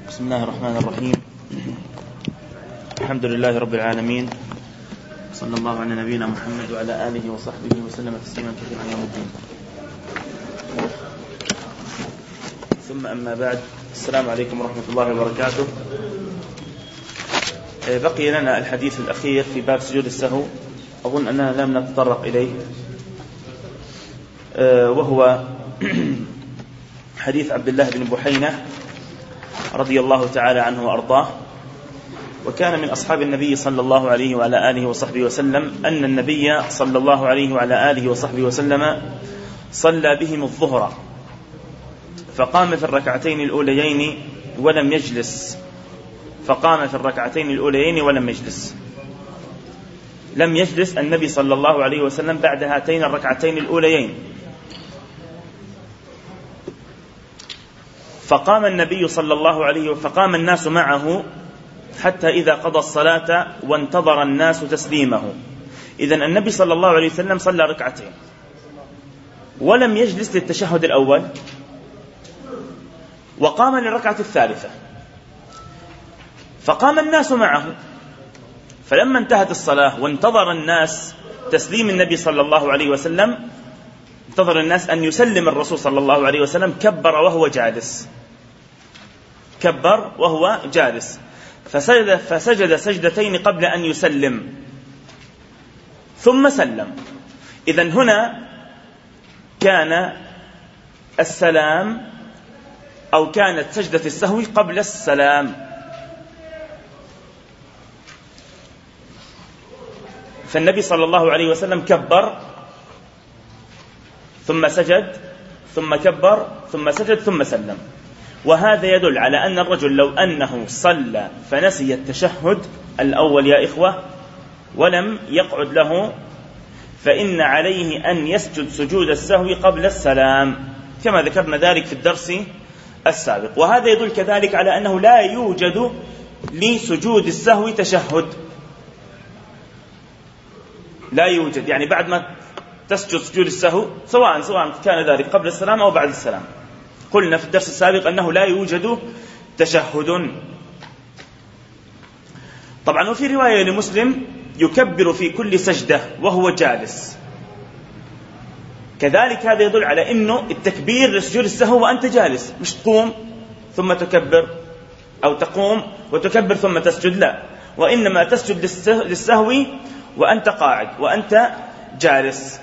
بسم الله الرحمن الرحيم. الحمد لله رب العالمين، صلى الله على نبينا محمد وعلى آله وصحبه وسلم تسليما كثيرا يوم الدين. ثم أما بعد، السلام عليكم ورحمة الله وبركاته. بقي لنا الحديث الأخير في باب سجود السهو، أظن أننا لم نتطرق إليه، وهو حديث عبد الله بن بحينة رضي الله تعالى عنه وأرضاه. وكان من أصحاب النبي صلى الله عليه وعلى آله وصحبه وسلم أن النبي صلى الله عليه وعلى آله وصحبه وسلم صلى بهم الظهر، فقام في الركعتين الأوليين ولم يجلس. لم يجلس النبي صلى الله عليه وسلم بعد هاتين الركعتين الأوليين. فقام النبي صلى الله عليه فقام الناس معه حتى إذا قضى الصلاة وانتظر الناس تسليمه. إذن النبي صلى الله عليه وسلم صلى ركعتين ولم يجلس للتشهد الأول، وقام للركعة الثالثة، فقام الناس معه. فلما انتهت الصلاة وانتظر الناس تسليم النبي صلى الله عليه وسلم، انتظر الناس أن يسلم الرسول صلى الله عليه وسلم، كبر وهو جالس فسجد سجدتين قبل أن يسلم ثم سلم. إذن هنا كان السلام أو كانت سجدة السهو قبل السلام. فالنبي صلى الله عليه وسلم كبر ثم سجد ثم كبر ثم سجد ثم سلم. وهذا يدل على أن الرجل لو أنه صلى فنسي التشهد الأول يا إخوة ولم يقعد له، فإن عليه أن يسجد سجود السهو قبل السلام، كما ذكرنا ذلك في الدرس السابق. وهذا يدل كذلك على أنه لا يوجد لسجود السهو تشهد، لا يوجد، يعني بعد ما تسجد سجود السهو سواء كان ذلك قبل السلام أو بعد السلام. قلنا في الدرس السابق أنه لا يوجد تشهد. طبعا وفي رواية لمسلم يكبر في كل سجدة وهو جالس، كذلك هذا يدل على أنه التكبير لسجود السهو وأنت جالس، مش تقوم ثم تكبر أو تقوم وتكبر ثم تسجد، لا، وإنما تسجد للسهو وأنت قاعد وأنت جالس.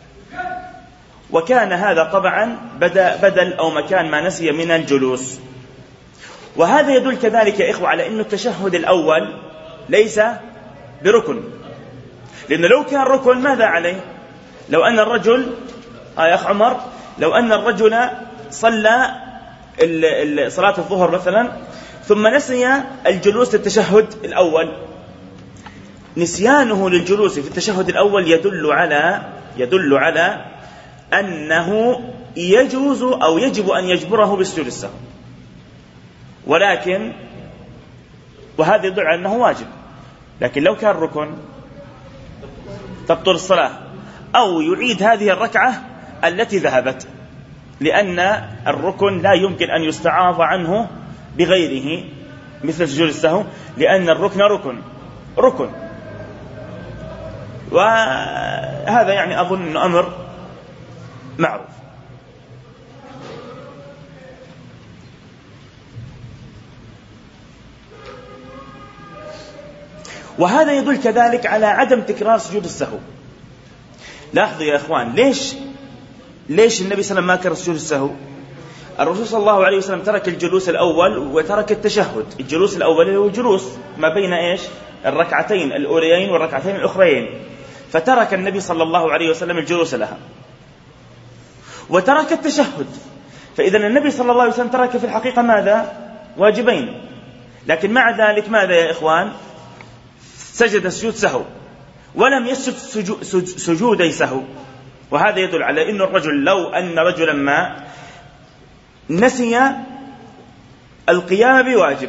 وكان هذا طبعا بدل أو مكان ما نسي من الجلوس. وهذا يدل كذلك يا إخوة على أن التشهد الأول ليس بركن، لأنه لو كان ركن ماذا عليه؟ لو أن الرجل يا أخ عمر، لو أن الرجل صلى صلاة الظهر مثلا ثم نسي الجلوس للتشهد الأول، نسيانه للجلوس في التشهد الأول يدل على أنه يجوز أو يجب أن يجبره بسجود السهو، ولكن وهذا يدل على أنه واجب. لكن لو كان ركن تبطل الصلاة، أو يعيد هذه الركعة التي ذهبت، لأن الركن لا يمكن أن يستعاض عنه بغيره مثل سجود السهو، لأن الركن ركن. وهذا يعني أظن أنه أمر معروف. وهذا يدل كذلك على عدم تكرار سجود السهو. لاحظوا يا إخوان، ليش النبي صلى الله عليه وسلم ما كرر سجود السهو؟ الرسول صلى الله عليه وسلم ترك الجلوس الأول وترك التشهد. الجلوس الأول هو جلوس ما بين الركعتين الأوليين والركعتين الأخريين، فترك النبي صلى الله عليه وسلم الجلوس لها وترك التشهد. فإذا النبي صلى الله عليه وسلم ترك في الحقيقة ماذا؟ واجبين. لكن مع ذلك ماذا يا إخوان؟ سجد سجود سهو ولم يسجد سجودي سهو. وهذا يدل على أن الرجل لو أن رجلا ما نسي القيام بواجب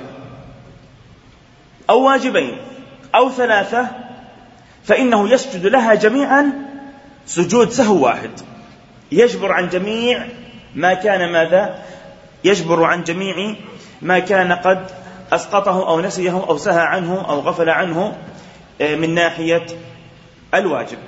أو واجبين أو ثلاثة، فإنه يسجد لها جميعا سجود سهو واحد، يجبر عن جميع ما كان ماذا؟ يجبر عن جميع ما كان قد أسقطه أو نسيه أو سهى عنه أو غفل عنه من ناحية الواجب.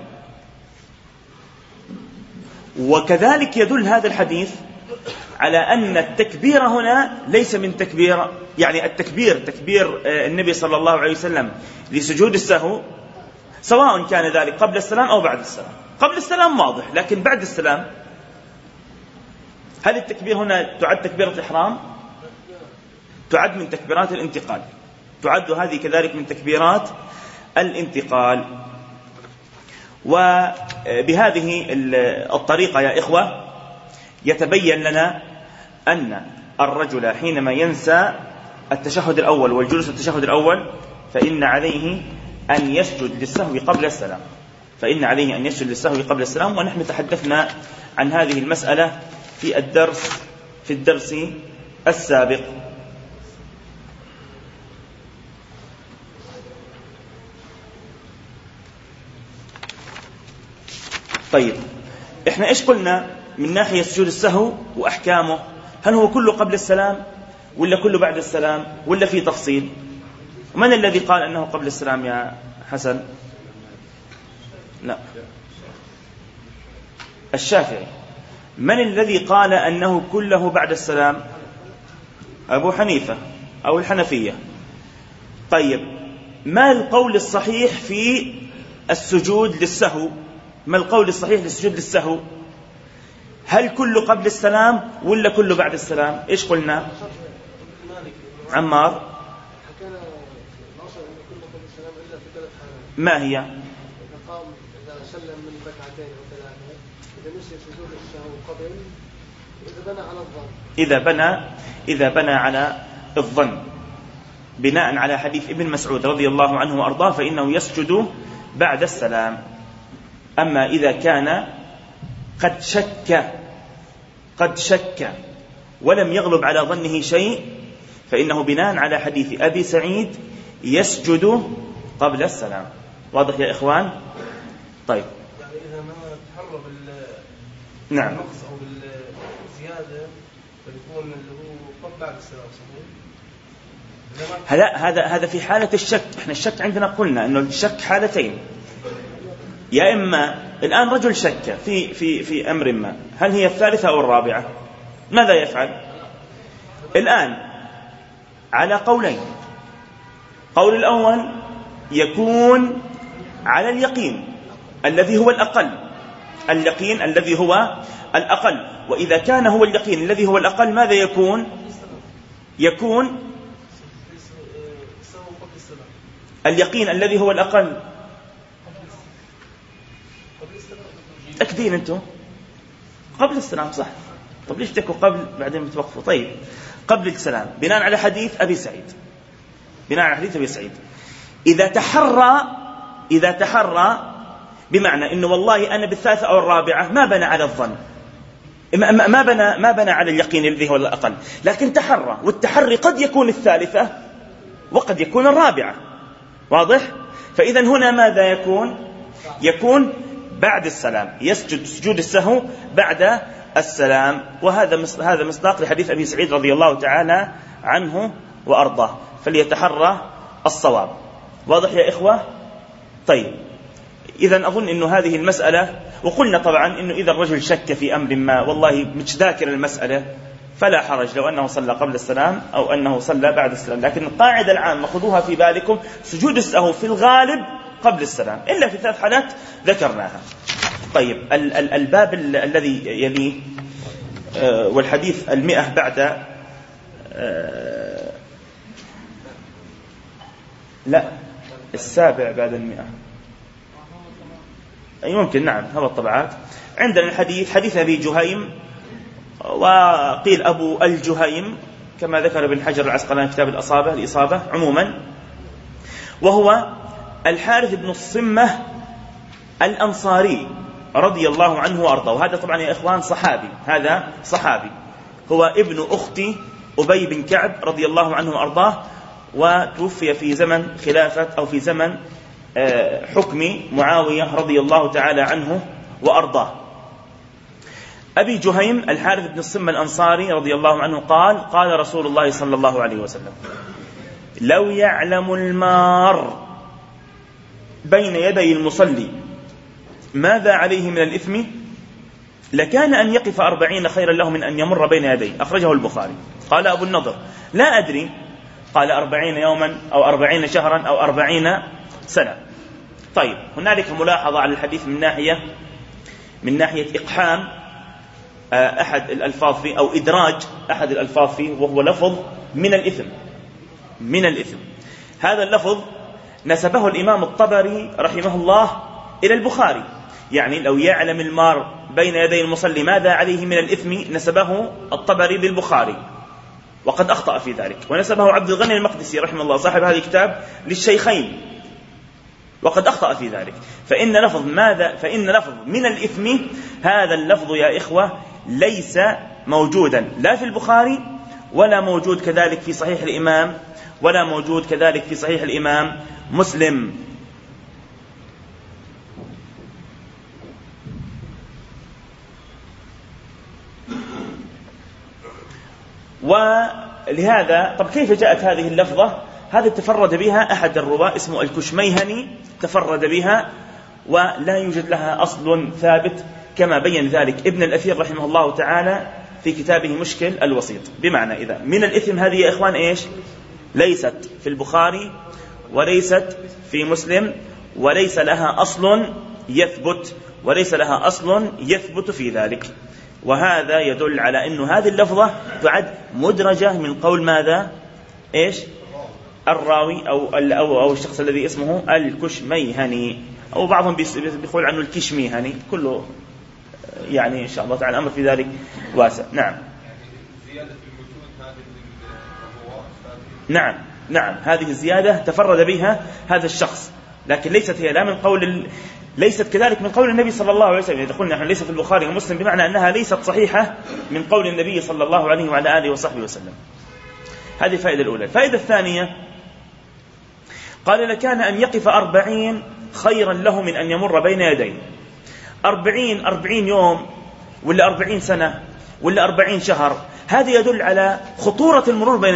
وكذلك يدل هذا الحديث على أن التكبير هنا ليس من تكبير، يعني تكبير النبي صلى الله عليه وسلم لسجود السهو، سواء كان ذلك قبل السلام أو بعد السلام. قبل السلام واضح، لكن بعد السلام هل التكبير هنا تعد تكبيرة إحرام؟ تعد من تكبيرات الانتقال، تعد هذه كذلك من تكبيرات الانتقال. وبهذه الطريقة يا إخوة يتبين لنا أن الرجل حينما ينسى التشهد الأول والجلوس التشهد الأول فإن عليه أن يسجد للسهو قبل السلام، ونحن تحدثنا عن هذه المسألة في الدرس السابق. طيب، احنا ايش قلنا من ناحية سجود السهو وأحكامه؟ هل هو كله قبل السلام ولا كله بعد السلام ولا في تفصيل؟ من الذي قال أنه قبل السلام يا حسن؟ لا، الشافعي. من الذي قال أنه كله بعد السلام؟ أبو حنيفة أو الحنفية. طيب، ما القول الصحيح في السجود للسهو؟ ما القول الصحيح للسجود للسهو؟ هل كله قبل السلام ولا كله بعد السلام؟ إيش قلنا؟ عمار، ما هي؟ إذا بنى على الظن بناء على حديث ابن مسعود رضي الله عنه وأرضاه فإنه يسجد بعد السلام. أما إذا كان قد شك ولم يغلب على ظنه شيء فإنه بناء على حديث أبي سعيد يسجد قبل السلام. واضح يا إخوان؟ طيب، يعني إذا ما تحرم نعم النقص أو الزيادة فيكون اللي هو قبل بعد السلام صحيح؟ هذا في حالة الشك. احنا الشك عندنا قلنا انه الشك حالتين، يا اما الان رجل شك في امر ما، هل هي الثالثة او الرابعة؟ ماذا يفعل الان؟ على قولين. قول الاول يكون على اليقين الذي هو الأقل، وإذا كان هو اليقين الذي هو الأقل ماذا يكون اليقين الذي هو الأقل. أكدين أنتم قبل السلام صح؟ طب ليش تكوا قبل بعدين بتوقفوا؟ طيب، قبل السلام بناء على حديث أبي سعيد. إذا تحرى بمعنى إنه والله أنا بالثالثة أو الرابعة ما بنى على الظن، ما بنى على اليقين الذي هو الأقل، لكن تحرى، والتحري قد يكون الثالثة وقد يكون الرابعة. واضح؟ فإذا هنا ماذا يكون بعد السلام، يسجد سجود السهو بعد السلام. وهذا مصداق لحديث أبي سعيد رضي الله تعالى عنه وأرضاه، فليتحرى الصواب. واضح يا إخوة؟ طيب، إذن أظن أنه هذه المسألة، وقلنا طبعا أنه إذا الرجل شك في أمر ما والله مش ذاكر المسألة فلا حرج لو أنه صلى قبل السلام أو أنه صلى بعد السلام، لكن القاعدة العامة خذوها في بالكم، سجود السهو في الغالب قبل السلام إلا في 3 حالات ذكرناها. طيب، الباب الذي يليه والحديث 100 بعد لا 7 بعد 100 أي ممكن، نعم، هذا الطبعات عندنا. الحديث حديث أبي جهيم، وقيل أبو الجهيم كما ذكر ابن حجر العسقلاني كتاب الإصابة عموما، وهو الحارث بن الصمة الأنصاري رضي الله عنه وأرضاه. وهذا طبعا يا إخوان صحابي، هو ابن أخت أبي بن كعب رضي الله عنه وأرضاه، وتوفي في زمن خلافة أو في زمن حكم معاوية رضي الله تعالى عنه وأرضاه. أبي جهيم الحارث بن الصم الأنصاري رضي الله عنه قال: قال رسول الله صلى الله عليه وسلم: لو يعلم المار بين يدي المصلي ماذا عليه من الإثم لكان أن يقف 40 خيرا له من أن يمر بين يديه. أخرجه البخاري. قال أبو النضر: لا أدري، قال 40 يوما أو 40 شهرا أو 40 سنة. طيب، هنالك ملاحظة على الحديث من ناحية إقحام أحد الألفاظ فيه أو إدراج أحد الألفاظ فيه، وهو لفظ من الإثم. هذا اللفظ نسبه الإمام الطبري رحمه الله إلى البخاري، يعني لو يعلم المار بين يدي المصلي ماذا عليه من الإثم نسبه الطبري للبخاري، وقد أخطأ في ذلك، ونسبه عبد الغني المقدسي رحمه الله صاحب هذا الكتاب للشيخين، وقد أخطأ في ذلك. فإن لفظ من الإثم، هذا اللفظ يا إخوة ليس موجودا لا في البخاري ولا موجود كذلك في صحيح الإمام ولا موجود كذلك في صحيح الإمام مسلم. ولهذا طب كيف جاءت هذه اللفظة؟ هذه تفرد بها أحد الرواة اسمه الكشميهني، تفرد بها ولا يوجد لها أصل ثابت، كما بين ذلك ابن الأثير رحمه الله تعالى في كتابه مشكل الوسيط. بمعنى إذا من الإثم هذه يا إخوان إيش؟ ليست في البخاري وليست في مسلم، وليس لها أصل يثبت في ذلك. وهذا يدل على أن هذه اللفظة تعد مدرجة من قول ماذا؟ إيش؟ الراوي أو الشخص الذي اسمه الكشميهني، أو بعضهم بيقول عنه الكشميهني، كله يعني إن شاء الله تعالى الأمر في ذلك واسع. نعم هذه الزيادة تفرد بها هذا الشخص، لكن ليست هي ليست كذلك من قول النبي صلى الله عليه وسلم. إذا قلنا نحن ليس في البخاري ومسلم بمعنى أنها ليست صحيحة من قول النبي صلى الله عليه وعلى آله وصحبه وسلم. هذه الفائدة الأولى. الفائدة الثانية قال: لكان أن يقف 40 خيرا له من أن يمر بين يديه. 40 يوم ولا 40 سنة ولا 40 شهر، هذا يدل على خطورة المرور بين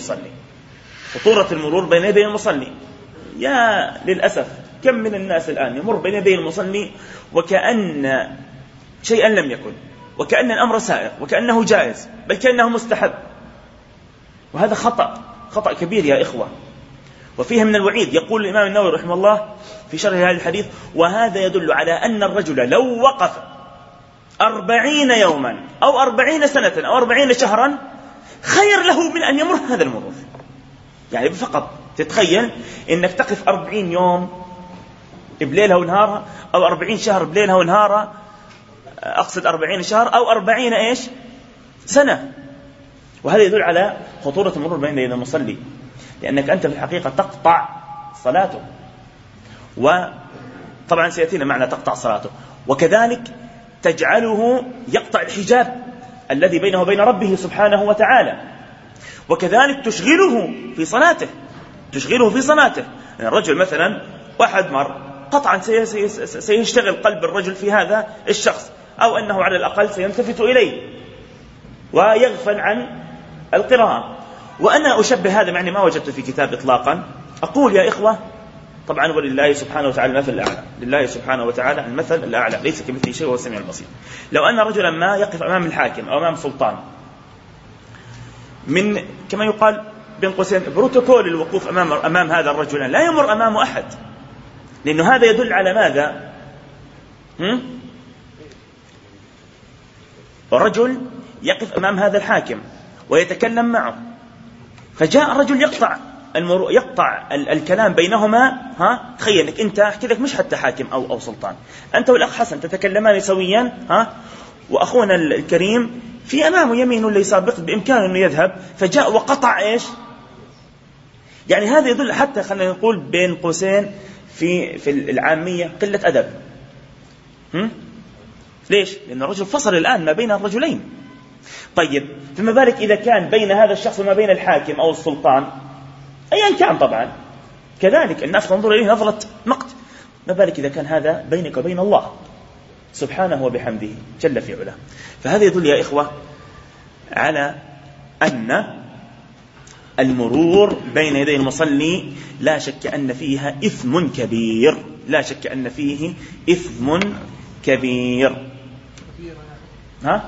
يدي المصلي. يا للأسف كم من الناس الآن يمر بين يدي المصلي وكأن شيئا لم يكن، وكأن الأمر سائغ، وكأنه جائز، بل كأنه مستحب. وهذا خطأ كبير يا إخوة، وفيه من الوعيد. يقول الإمام النووي رحمه الله في شرح هذا الحديث: وهذا يدل على أن الرجل لو وقف 40 يوما أو 40 سنة أو 40 شهرا خير له من أن يمر هذا المرور. يعني فقط تتخيل إنك تقف 40 يوم بليلها ونهارها، أو 40 شهر بليلها ونهارها، أقصد 40 شهر أو 40 سنة. وهذا يدل على خطورة المرور بين يدي المصلي، لأنك أنت في الحقيقة تقطع صلاته، وطبعا سيأتينا معنى تقطع صلاته، وكذلك تجعله يقطع الحجاب الذي بينه وبين ربه سبحانه وتعالى، وكذلك تشغله في صلاته. يعني الرجل مثلا واحد مر، قطعا سيشتغل قلب الرجل في هذا الشخص، أو أنه على الأقل سيلتفت إليه ويغفل عن القراءة. وأنا أشبه هذا يعني ما وجدت في كتاب إطلاقا. أقول يا إخوة، طبعا ولله سبحانه وتعالى المثل الأعلى، لله سبحانه وتعالى المثل الأعلى، ليس كمثله شيء وهو السميع البصير. لو أن رجلا ما يقف أمام الحاكم أو أمام سلطان من كما يقال بين قوسين بروتوكول الوقوف أمام هذا الرجل، لا يمر أمامه أحد، لأنه هذا يدل على ماذا؟ الرجل يقف أمام هذا الحاكم ويتكلم معه، فجاء الرجل يقطع الكلام بينهما. تخيل انك انت احكي لك مش حتى حاكم او سلطان، انت والاخ حسن تتكلمان سويا، واخونا الكريم في امامه يمين ولا يسار، بامكانه انه يذهب، فجاء وقطع ايش؟ يعني هذا يدل حتى خلينا نقول بين قوسين في العامية قلة أدب. ليش؟ لأن الرجل فصل الآن ما بين الرجلين. طيب فما بالك إذا كان بين هذا الشخص وما بين الحاكم أو السلطان أيا كان، طبعا كذلك الناس تنظر إليه نظرة مقت، ما بالك إذا كان هذا بينك وبين الله. سبحانه وبحمده جل في علاه. فهذا يدل يا إخوة على أن المرور بين يدي المصلي لا شك أن فيها إثم كبير، لا شك أن فيه إثم كبير. ها؟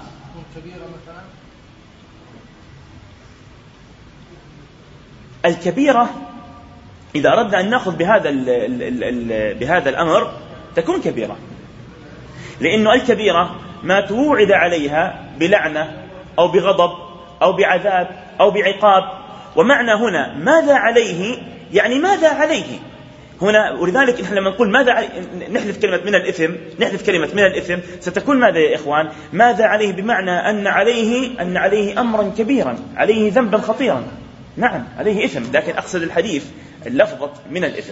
الكبيرة إذا أردنا أن نأخذ بهذا الأمر تكون كبيرة، لأنه الكبيرة ما توعد عليها بلعنة أو بغضب أو بعذاب أو بعقاب. ومعنى هنا ماذا عليه، يعني ماذا عليه هنا. ولذلك نحن لما نقول ماذا نحذف كلمة من الإثم ستكون ماذا يا إخوان؟ ماذا عليه بمعنى أن عليه أمرا كبيرا، عليه ذنبا خطيرا. نعم عليه إثم، لكن أقصد الحديث اللفظة من الإثم.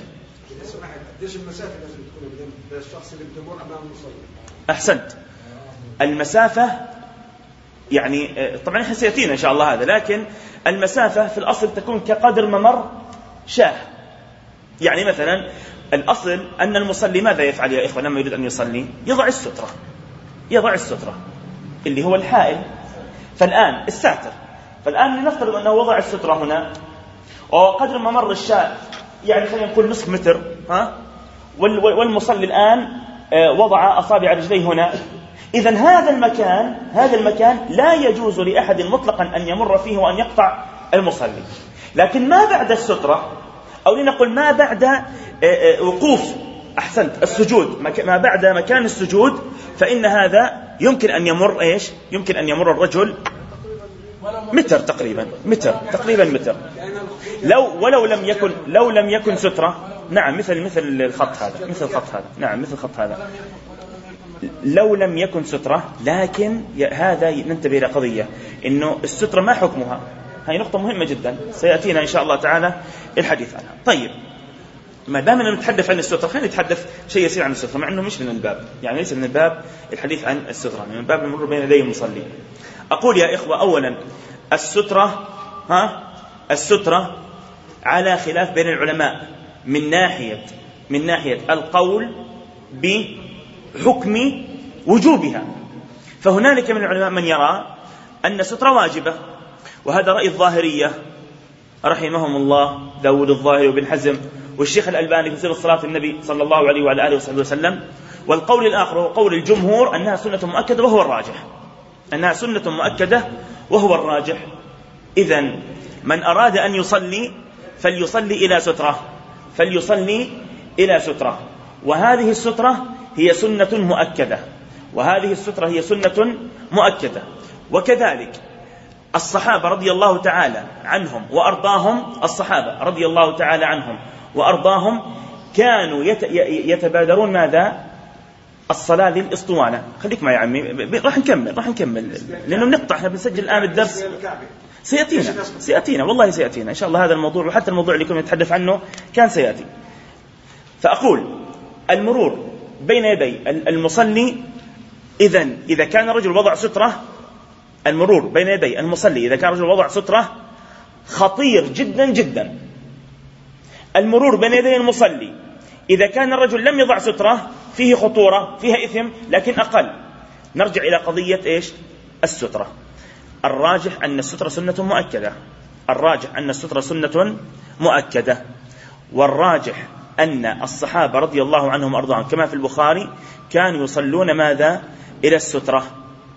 أحسنت. المسافة يعني طبعا احنا سيأتينا إن شاء الله هذا، لكن المسافة في الأصل تكون كقدر ممر شاه. يعني مثلا الأصل أن المصلي ماذا يفعل يا إخوة لما يريد أن يصلي؟ يضع السترة اللي هو الحائل. فالآن الساتر، فالآن لنفترض أنه وضع السترة هنا وقدر ممر الشاه يعني خلينا نقول نصف متر، والمصلي الآن وضع أصابع رجليه هنا. إذن هذا المكان لا يجوز لأحد مطلقا أن يمر فيه وأن يقطع المصلي. لكن ما بعد السترة، أو لنقول ما بعد وقوف، أحسنت، السجود، ما بعد مكان السجود، فإن هذا يمكن أن يمر إيش؟ يمكن أن يمر الرجل متر تقريبا متر. لو لم يكن سترة، نعم مثل الخط هذا، نعم مثل الخط هذا، لو لم يكن سترة. لكن هذا ننتبه إلى قضية، إنه السترة ما حكمها. هاي نقطة مهمة جدا سيأتينا إن شاء الله تعالى الحديث عنها. طيب، ما دامنا نتحدث عن السترة خلينا نتحدث شيء يسير عن السترة، مع أنه مش من الباب، يعني ليس من الباب الحديث عن السترة، من باب المرور بين يدي المصلي. أقول يا إخوة أولا السترة على خلاف بين العلماء من ناحية القول بحكم وجوبها. فهنالك من العلماء من يرى أن السترة واجبة، وهذا رأي الظاهرية رحمهم الله، داود الظاهري وابن حزم والشيخ الألباني في صفة صلاة النبي صلى الله عليه وعلى آله وصحبه وسلم. والقول الآخر هو قول الجمهور أنها سنة مؤكدة وهو الراجح، إذن من أراد أن يصلي فليصلي إلى سترة، وهذه السترة هي سنة مؤكدة. وكذلك الصحابة رضي الله تعالى عنهم وأرضاهم كانوا يتبادرون ماذا؟ الصلاة للإسطوانة. خليك معي يا عمي، راح نكمل لأنه نقطع، احنا بنسجل الآن الدرس، سيأتينا والله سيأتينا إن شاء الله هذا الموضوع، وحتى الموضوع اللي كنا نتحدث عنه كان سيأتي. فأقول المرور بين يدي المصلي، إذا كان رجل وضع سترة، المرور بين يدي المصلي إذا كان رجل وضع سترة خطير جدا جدا. المرور بين يدي المصلي إذا كان الرجل لم يضع سترة فيه خطورة، فيها إثم، لكن أقل. نرجع إلى قضية إيش؟ السترة. الراجح أن السترة سنة مؤكدة، والراجح أن الصحابة رضي الله عنهم وأرضاهم كما في البخاري كانوا يصلون ماذا؟ إلى السترة.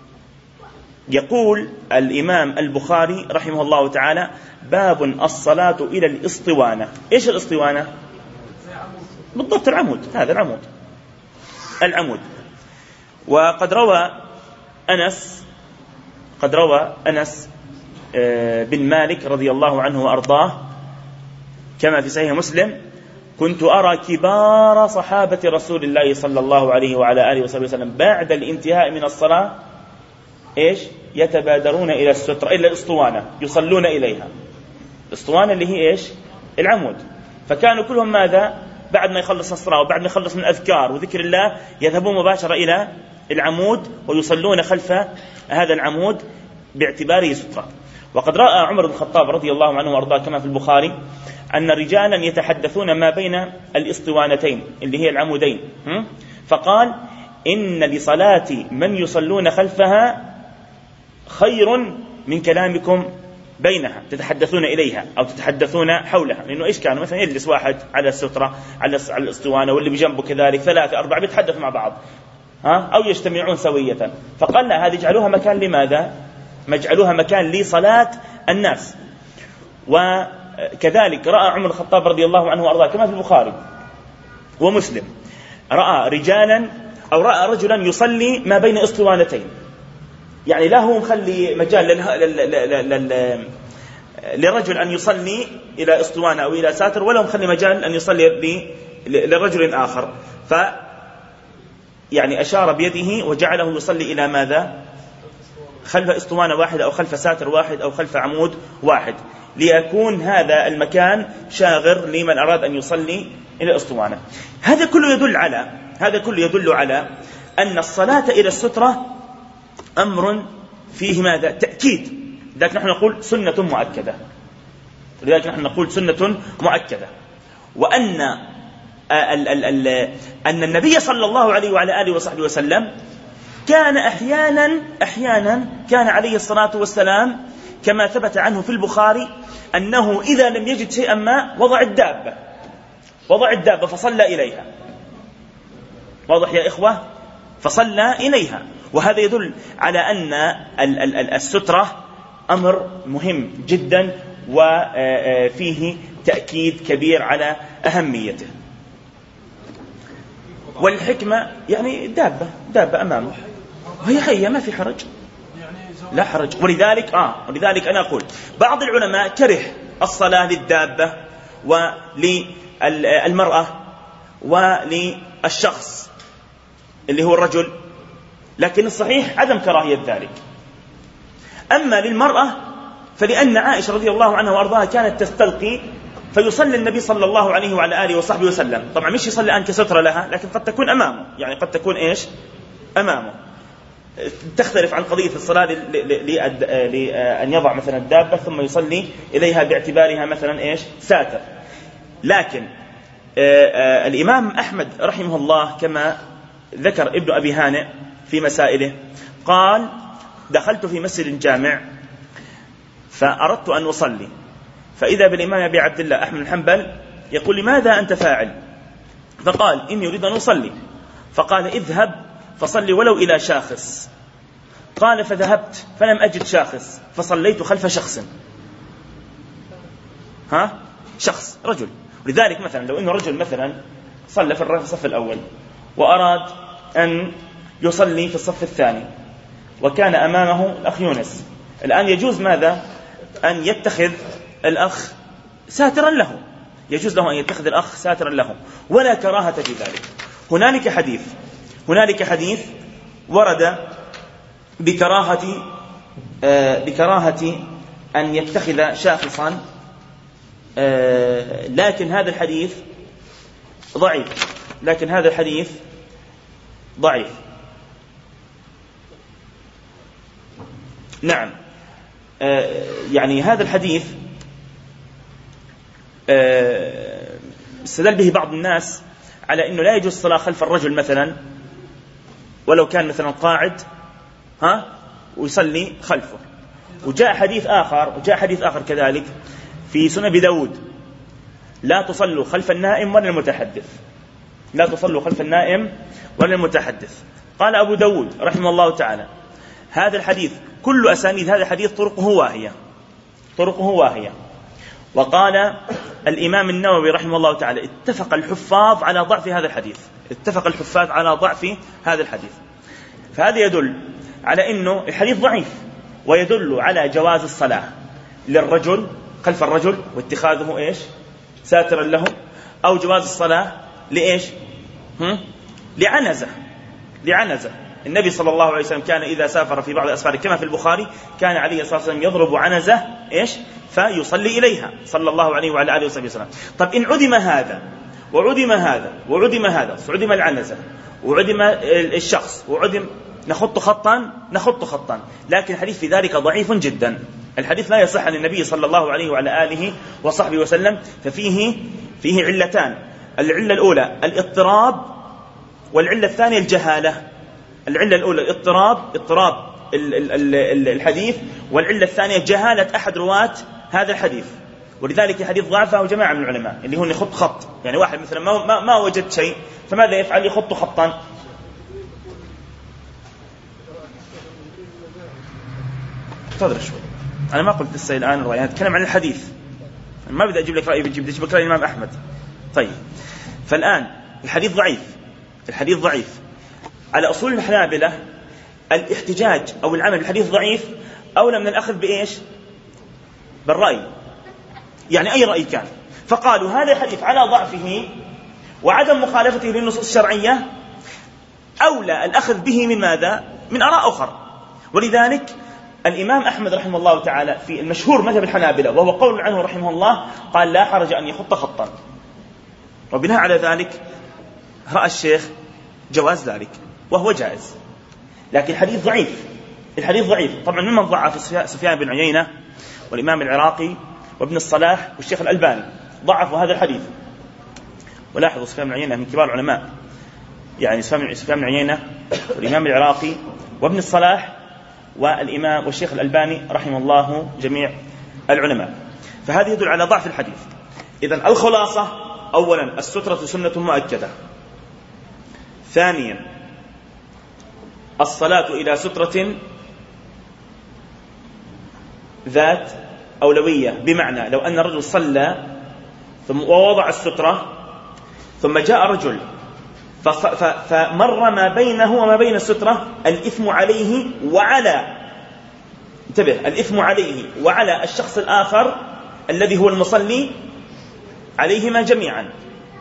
يقول الإمام البخاري رحمه الله تعالى: باب الصلاة إلى الإسطوانة. إيش الإسطوانة؟ بالضبط العمود، هذا العمود. وقد روى أنس بن مالك رضي الله عنه وأرضاه كما في صحيح مسلم: كنت أرى كبار صحابة رسول الله صلى الله عليه وعلى آله وسلم بعد الانتهاء من الصلاة إيش؟ يتبادرون إلى السترة، إلى الأسطوانة، يصلون إليها. الأسطوانة اللي هي إيش؟ العمود. فكانوا كلهم ماذا؟ بعد ما يخلص الصلاة وبعد ما يخلص من الأذكار وذكر الله يذهبون مباشرة إلى العمود ويصلون خلف هذا العمود باعتباره سترة. وقد رأى عمر بن الخطاب رضي الله عنه وأرضاه كما في البخاري أن رجالا يتحدثون ما بين الإسطوانتين اللي هي العمودين، فقال: إن لصلاة من يصلون خلفها خير من كلامكم بينها، تتحدثون إليها أو تتحدثون حولها. لأنه إيش كانوا مثلا يجلس واحد على السترة على الأسطوانة واللي بجنبه كذلك 3 4 بيتحدثوا مع بعض أو يجتمعون سوية. فقال لا، هذه اجعلوها مكان لماذا؟ مجعلوها مكان لصلاة الناس. وكذلك رأى عمر الخطاب رضي الله عنه وأرضاه كما في البخاري ومسلم، رأى رجالا أو رأى رجلا يصلي ما بين أسطوانتين، يعني لا هو مخلي مجال لرجل أن يصلي إلى أسطوانة أو إلى ساتر، ولا مخلي مجال أن يصلي لرجل آخر، يعني أشار بيده وجعله يصلي إلى ماذا؟ خلف أسطوانة واحدة أو خلف ساتر واحد أو خلف عمود واحد، ليكون هذا المكان شاغر لمن أراد أن يصلي إلى أسطوانة. هذا كله يدل على أن الصلاة إلى السترة أمر فيه ماذا؟ تأكيد. لذلك نحن نقول سنة مؤكدة. وأن أن النبي صلى الله عليه وعلى آله وصحبه وسلم كان أحيانا كان عليه الصلاة والسلام كما ثبت عنه في البخاري أنه إذا لم يجد شيئا ما وضع الدابة فصلى إليها. واضح يا إخوة؟ فصلى إليها. وهذا يدل على أن السترة أمر مهم جدا وفيه تأكيد كبير على أهميته. والحكمة يعني دابة أمامه وهي حية، ما في حرج، لا حرج. ولذلك أنا أقول بعض العلماء كره الصلاة للدابة وللمرأة وللشخص اللي هو الرجل، لكن الصحيح عدم كراهية ذلك. أما للمرأة فلأن عائشة رضي الله عنها وأرضاها كانت تستلقي، فيصلي النبي صلى الله عليه وعلى آله وصحبه وسلم، طبعا مش يصلي الآن كسترة لها، لكن قد تكون أمامه، يعني قد تكون أمامه. تختلف عن قضية الصلاة لأن يضع مثلا الدابة ثم يصلي إليها باعتبارها مثلا ساتر. لكن الإمام أحمد رحمه الله كما ذكر ابن أبي هانئ في مسائله قال: دخلت في مسجد جامع فأردت أن أصلي، فإذا بالإمام أبي عبد الله أحمد الحنبل يقول: لماذا أنت فاعل؟ فقال: إني أريد أن أصلي. فقال: اذهب فصلي ولو إلى شاخص. قال: فذهبت فلم أجد شاخص فصليت خلف شخص، شخص رجل. ولذلك مثلا لو إنه رجل مثلا صلى في الصف الأول وأراد أن يصلي في الصف الثاني وكان أمامه الأخ يونس، الآن يجوز ماذا؟ أن يتخذ الأخ ساترا له، يجوز له أن يتخذ الأخ ساترا له، ولا كراهة في ذلك. هنالك حديث ورد بكراهة أن يتخذ شاخصا، لكن هذا الحديث ضعيف. نعم، يعني هذا الحديث استدل به بعض الناس على أنه لا يجوز الصلاة خلف الرجل مثلا ولو كان مثلا قاعد ويصلي خلفه. وجاء حديث آخر كذلك في سنن أبي داود: لا تصلوا خلف النائم ولا المتحدث. قال أبو داود رحمه الله تعالى: هذا الحديث كل أسانيد هذا الحديث طرقه واهية. وقال الإمام النووي رحمه الله تعالى: اتفق الحفاظ على ضعف هذا الحديث. فهذا يدل على أنه الحديث ضعيف، ويدل على جواز الصلاة للرجل خلف الرجل واتخاذه ساترا له، أو جواز الصلاة لعنزة. النبي صلى الله عليه وسلم كان إذا سافر في بعض أسفاره كما في البخاري كان عليه الصلاة والسلام يضرب عنزة فيصلي إليها صلى الله عليه وعلى آله وسلم. طب إن عدم هذا وعدم العنزة وعدم الشخص نخط خطا، لكن الحديث في ذلك ضعيف جدا. الحديث لا يصح عن النبي صلى الله عليه وعلى آله وصحبه وسلم، ففيه علتان: العلة الأولى الاضطراب، والعلة الثانية الجهالة. العلة الأولى اضطراب الحديث، والعلة الثانية جهالة أحد رواة هذا الحديث. ولذلك الحديث ضعفه جماعة من العلماء، اللي هو يخط خط، يعني واحد مثلا ما وجد شيء فماذا يفعل؟ يخط خطا. تدري شوي، أنا ما قلت لسه الآن الرأي، أنا أتكلم عن الحديث، ما بدي أجيب لك رأي، بجيب لك رأي الإمام أحمد. طيب، فالآن الحديث ضعيف على أصول الحنابلة. الاحتجاج أو العمل بالحديث ضعيف أولى من الأخذ بإيش؟ بالرأي، يعني أي رأي كان. فقالوا هذا الحديث على ضعفه وعدم مخالفته للنصوص الشرعية أولى الأخذ به من ماذا؟ من آراء أخرى. ولذلك الإمام أحمد رحمه الله تعالى في المشهور مذهب الحنابلة، وهو قول عنه رحمه الله، قال لا حرج أن يخط خطا، وبناء على ذلك رأى الشيخ جواز ذلك وهو جائز. لكن الحديث ضعيف طبعا. ممن ضعف سفيان بن عيينة والإمام العراقي وابن الصلاح والشيخ الألباني ضعفوا هذا الحديث. ولاحظوا سفيان بن عيينة من كبار العلماء، يعني سفيان بن عيينة والإمام العراقي وابن الصلاح والإمام والشيخ الألباني رحمه الله جميع العلماء. فهذا يدل على ضعف الحديث. إذن الخلاصة: أولا السترة سنة مؤكدة. ثانيا الصلاة إلى سترة ذات أولوية، بمعنى لو أن الرجل صلى ثم ووضع السترة ثم جاء رجل فمر ما بينه وما بين السترة، الإثم عليه وعلى، انتبه، الإثم عليه وعلى الشخص الآخر الذي هو المصلي، عليهما جميعا.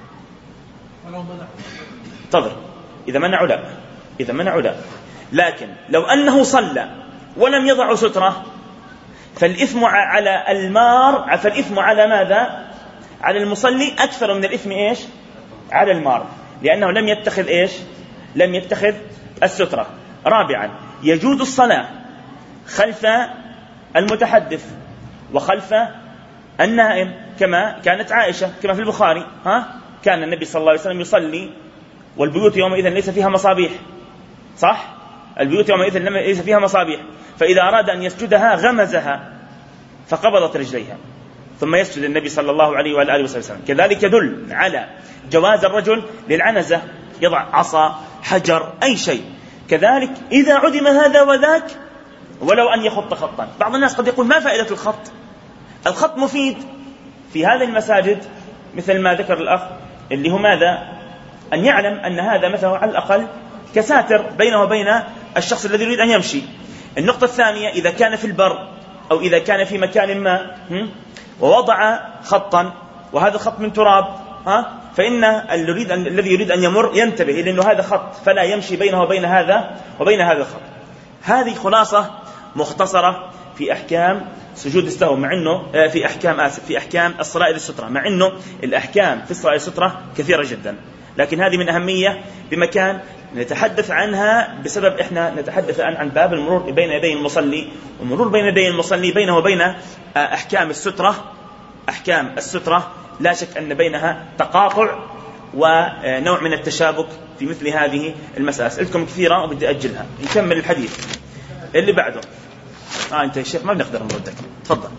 تظر إذا منعوا لا. لكن لو أنه صلى ولم يضع سترة فالإثم على المار، فالإثم على ماذا؟ على المصلي أكثر من الإثم إيش؟ على المار، لأنه لم يتخذ السترة. رابعا يجوز الصلاة خلف المتحدث وخلف النائم، كما كانت عائشة، كما في البخاري، كان النبي صلى الله عليه وسلم يصلي والبيوت يومئذ ليس فيها مصابيح، صح؟ البيوت يومئذ ليس فيها مصابيح، فإذا أراد أن يسجدها غمزها فقبضت رجليها ثم يسجد النبي صلى الله عليه وآله وسلم. كذلك يدل على جواز الرجل للعنزة، يضع عصا، حجر، أي شيء. كذلك إذا عدم هذا وذاك ولو أن يخط خطا. بعض الناس قد يقول ما فائدة الخط مفيد في هذه المساجد، مثل ما ذكر الأخ، اللي هو ماذا؟ أن يعلم أن هذا مثلا على الأقل كساتر بينه وبين الشخص الذي يريد أن يمشي. النقطة الثانية: إذا كان في البر أو إذا كان في مكان ما ووضع خطا وهذا الخط من تراب، فإن الذي يريد أن يمر ينتبه، لأنه هذا خط فلا يمشي بينه وبين هذا الخط. هذه خلاصة مختصرة في أحكام سجود السهو، مع أنه في أحكام الصلاة إلى السترة، مع أنه الأحكام في الصلاة إلى السترة كثيرة جدا، لكن هذه من أهمية بمكان نتحدث عنها بسبب إحنا نتحدث عن باب المرور بين يدي المصلي، والمرور بين يدي المصلي بينه وبين أحكام السترة لا شك أن بينها تقاطع ونوع من التشابك في مثل هذه المسألة. أسئلتكم كثيرة وبدي أجلها، نكمل الحديث اللي بعده. أنت يا شيخ ما بنقدر نردك، تفضل.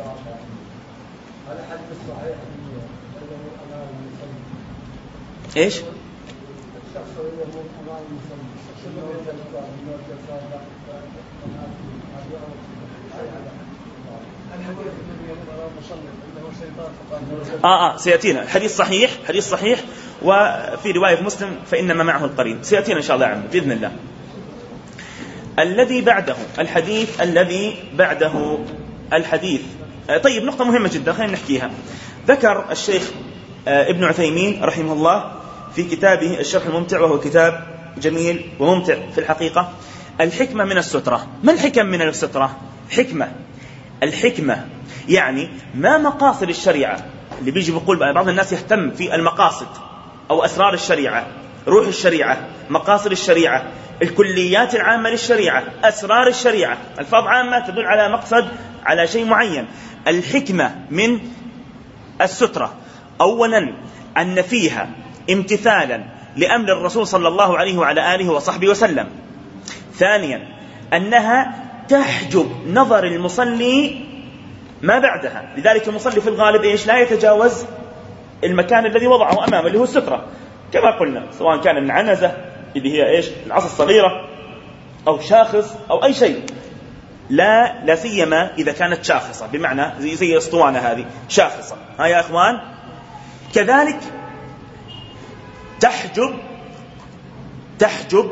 إيش؟ سيأتينا الحديث صحيح، وفي رواية مسلم فإنما معه القرين، سيأتينا إن شاء الله عنه بإذن الله. الحديث الذي بعده الحديث. طيب، نقطة مهمة جدا خلينا نحكيها. ذكر الشيخ ابن عثيمين رحمه الله في كتابه الشرح الممتع، وهو كتاب جميل وممتع في الحقيقة، الحكمة من السترة. ما الحكم من السترة؟ الحكمة يعني ما مقاصد الشريعة. اللي بيجي بيقول بعض الناس يهتم في المقاصد أو أسرار الشريعة، روح الشريعة، مقاصد الشريعة، الكليات العامة للشريعة، أسرار الشريعة، ألفاظ عامة تدل على مقصد، على شيء معين. الحكمة من السترة أولا أن فيها امتثالا لأمر الرسول صلى الله عليه وعلى آله وصحبه وسلم، ثانيا أنها تحجب نظر المصلي ما بعدها، لذلك المصلي في الغالب إيش؟ لا يتجاوز المكان الذي وضعه أمامه اللي هو السترة كما قلنا، سواء كان من عنزة اللي هي إيش؟ العصا الصغيرة، أو شاخص أو أي شيء، لا سيما إذا كانت شاخصة، بمعنى زي اسطوانة هذه شاخصة، ها يا أخوان. كذلك تحجب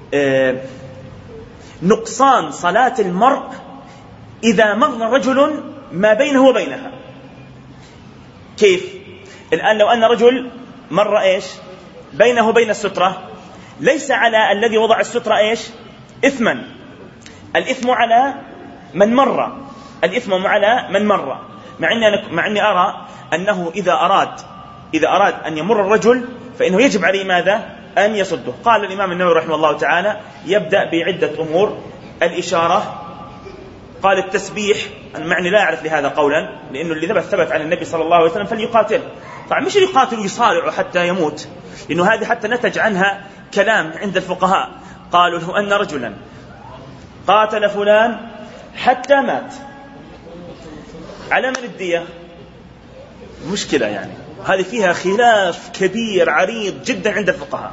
نقصان صلاة المرء إذا مر رجل ما بينه وبينها. كيف؟ الآن لو أن رجل مر إيش بينه وبين السترة، ليس على الذي وضع السترة إيش إثما، الإثم على من مر، الإثم على من مر، مع أني أرى أنه إذا أراد أن يمر الرجل فإنه يجب عليه ماذا؟ أن يصده. قال الإمام النووي رحمه الله تعالى طبعا بعدة أمور: الإشارة، قال التسبيح، معني لا أعرف لهذا قولا، لأنه اللي ثبت عن النبي صلى الله عليه وسلم فليقاتل، طبعا مش يقاتل ويصارع حتى يموت، لأنه هذه حتى نتج عنها كلام عند الفقهاء، قالوا له أن رجلا قاتل فلان حتى مات، على من الدية؟ مشكلة يعني، هذه فيها خلاف كبير عريض جدا عند الفقهاء،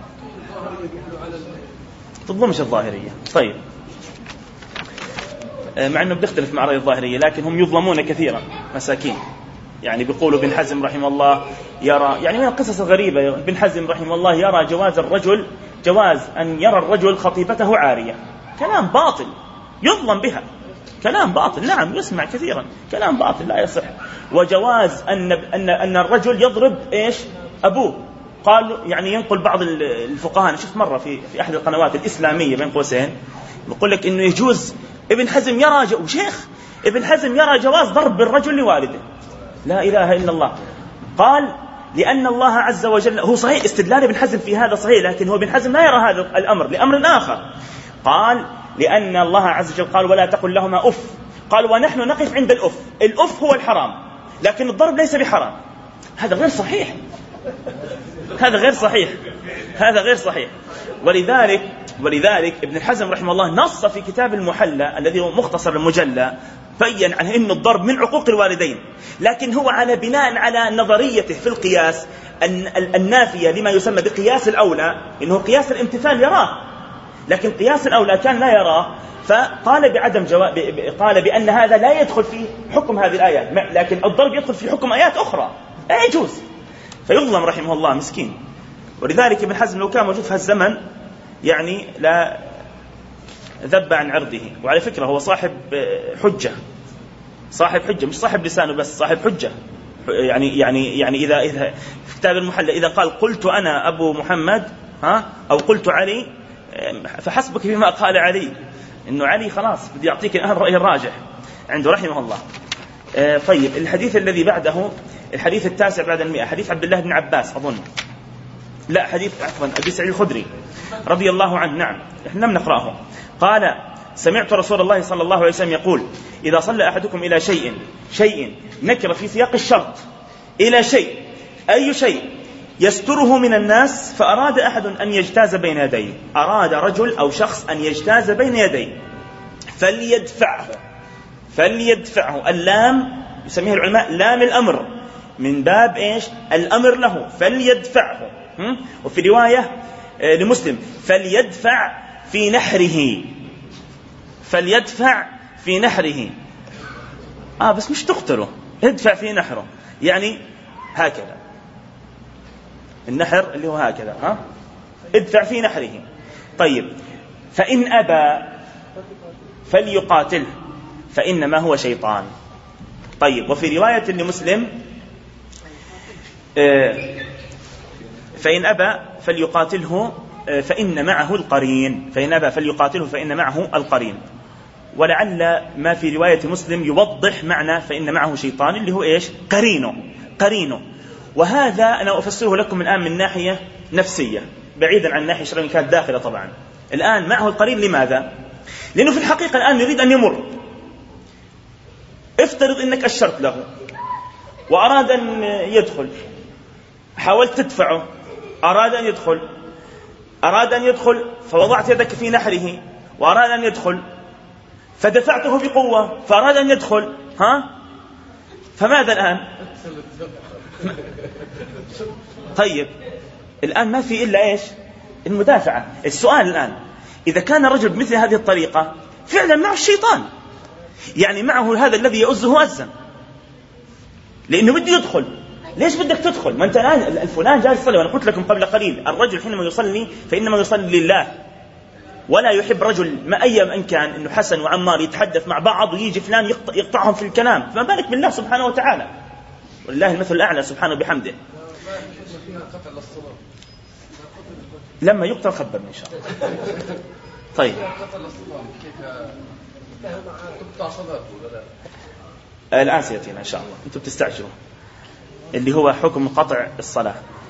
تظلمش الظاهرية. طيب، مع أنه بيختلف مع رأي الظاهرية، لكن هم يظلمون كثيرا مساكين. يعني بيقولوا بن حزم رحمه الله يرى، يعني من القصص الغريبة، بن حزم رحمه الله يرى جواز أن يرى الرجل خطيبته عارية. كلام باطل يظلم بها، كلام باطل، نعم يسمع كثيرا، كلام باطل لا يصح. وجواز أن الرجل يضرب إيش أبوه، قال يعني ينقل بعض الفقهاء، أنا شفت مرة في أحد القنوات الإسلامية بين قوسين يقول لك إنه يجوز، ابن حزم يرى وشيخ ابن حزم يرى جواز ضرب الرجل لوالده. لا إله إلا الله. قال لأن الله عز وجل، هو صحيح استدلال ابن حزم في هذا صحيح، لكن هو ابن حزم لا يرى هذا الأمر لأمر آخر. قال لأن الله عز وجل قال ولا تقل لهما أف، قال ونحن نقف عند الأف هو الحرام، لكن الضرب ليس بحرام. هذا غير صحيح، هذا غير صحيح. ولذلك ابن حزم رحمه الله نص في كتاب المحلى الذي هو مختصر المجلى، بين عن أن الضرب من عقوق الوالدين، لكن هو على بناء على نظريته في القياس النافية لما يسمى بقياس الأولى، إنه قياس الامتثال يراه، لكن قياس الأولى كان لا يراه، فقال بعدم قال بأن هذا لا يدخل في حكم هذه الآيات، لكن الضرب يدخل في حكم آيات أخرى لا يجوز، فيظلم رحمه الله مسكين. ولذلك ابن حزم لو كان موجود في هالزمن يعني لا ذب عن عرضه. وعلى فكرة هو صاحب حجة مش صاحب لسانه بس، صاحب حجة. يعني إذا في كتاب المحلى إذا قال قلت أنا أبو محمد أو قلت علي، فحسبك بما قال علي، إنه علي خلاص بدي يعطيك الرأي الراجح عنده رحمه الله. طيب، الحديث الذي بعده الحديث 9 بعد 100، حديث عبد الله بن عباس أظن، لا حديث عفوا أبي سعيد الخدري رضي الله عنه. نعم نحن لم نقرأه. قال سمعت رسول الله صلى الله عليه وسلم يقول إذا صلى أحدكم إلى شيء نكر في سياق الشرط، إلى شيء أي شيء يستره من الناس، فأراد أحد أن يجتاز بين يديه، أراد رجل أو شخص أن يجتاز بين يديه، فليدفعه. اللام يسميه العلماء لام الأمر، من باب إيش؟ الأمر له، فليدفعه. وفي رواية لمسلم فليدفع في نحره، بس مش تقتله، ادفع في نحره، يعني هكذا النحر اللي هو هكذا، ادفع في نحره. طيب، فإن أبى فليقاتله فإنما هو شيطان. طيب، وفي رواية لمسلم فإن أبى فليقاتله فإن معه القرين. ولعل ما في رواية مسلم يوضح معنى فإن معه شيطان اللي هو إيش؟ قرينه. وهذا أنا أفسره لكم الآن من ناحية نفسية بعيدا عن ناحية شرعية كانت داخلة. طبعا الآن معه القرين، لماذا؟ لأنه في الحقيقة الآن يريد أن يمر. افترض أنك أشرت له وأراد أن يدخل، حاولت تدفعه، أراد أن يدخل فوضعت يدك في نحره وأراد أن يدخل فدفعته بقوة فأراد أن يدخل، فماذا الآن؟ طيب الآن ما في إلا إيش؟ المدافعة. السؤال الآن إذا كان الرجل بمثل هذه الطريقة فعلا معه الشيطان، يعني معه هذا الذي يؤزه أزا، لأنه بده يدخل. ليش بدك تدخل؟ ما أنت الآن الفلان جالس يصلي، وأنا قلت لكم قبل قليل الرجل حينما يصلي فإنما يصلي لله، ولا يحب رجل ما أيام أن كان إنه حسن وعمار يتحدث مع بعض ويجي فلان يقطعهم في الكلام، فما بالك بالله سبحانه وتعالى، ولله المثل الأعلى سبحانه بحمده. لما يقتل خبرني إن شاء الله. طيب الآن سيأتينا إن شاء الله، أنتم بتستعجلوا، اللي هو حكم قطع الصلاة.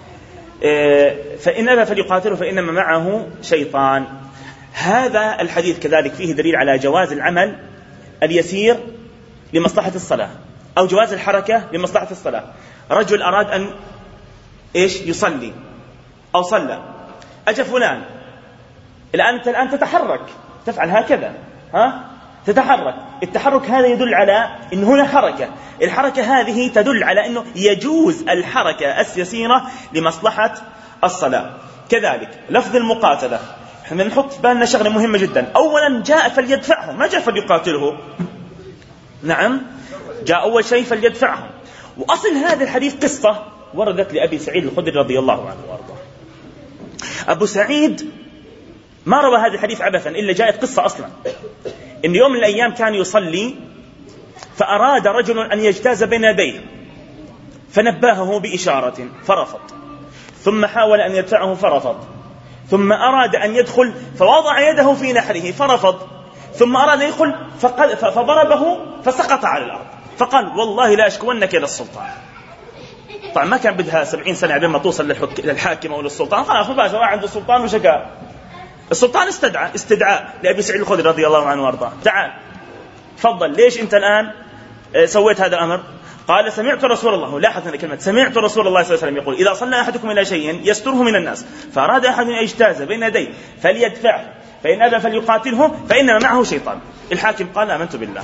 فإن أبى فليقاتله فإنما معه شيطان. هذا الحديث كذلك فيه دليل على جواز العمل اليسير لمصلحة الصلاة، أو جواز الحركة لمصلحة الصلاة. رجل أراد أن يصلي أو صلى، أجا فلان، الآن تتحرك، تفعل هكذا، تتحرك. التحرك هذا يدل على أن هنا حركة، الحركة هذه تدل على أنه يجوز الحركة اليسيرة لمصلحة الصلاة. كذلك لفظ المقاتلة، احنا نحط بالنا شغلة مهمة جدا. أولا جاء فليدفعه، ما جاء فليقاتله. نعم، جاء أول شيء فليدفعه. وأصل هذا الحديث قصة وردت لأبي سعيد الخدري رضي الله عنه وارضاه. أبو سعيد ما روى هذا الحديث عبثا، إلا جاءت قصة أصلا. إن يوم من الأيام كان يصلي فأراد رجل أن يجتاز بين يديه فنبهه بإشارة فرفض، ثم حاول أن يدفعه فرفض، ثم أراد أن يدخل فوضع يده في نحره فرفض، ثم أراد أن يدخل فضربه فسقط على الأرض، فقال والله لا أشكونك إلى السلطان. طبعا ما كان بدها 70 سنة قبل ما توصل للحاكم أو للسلطان، خلاص مباشرة عند السلطان وشكا. السلطان استدعاء لأبي سعيد الخدري رضي الله عنه وارضاه، تعال تفضل، ليش أنت الآن سويت هذا الأمر؟ قال سمعت رسول الله، لاحظ هذه كلمة سمعت رسول الله صلى الله عليه وسلم يقول إذا صلى أحدكم إلى شيء يستره من الناس فأراد أحد أن يجتاز بين يديه فليدفعه، فإن أبى فليقاتله فإنما معه شيطان. الحاكم قال آمنت بالله،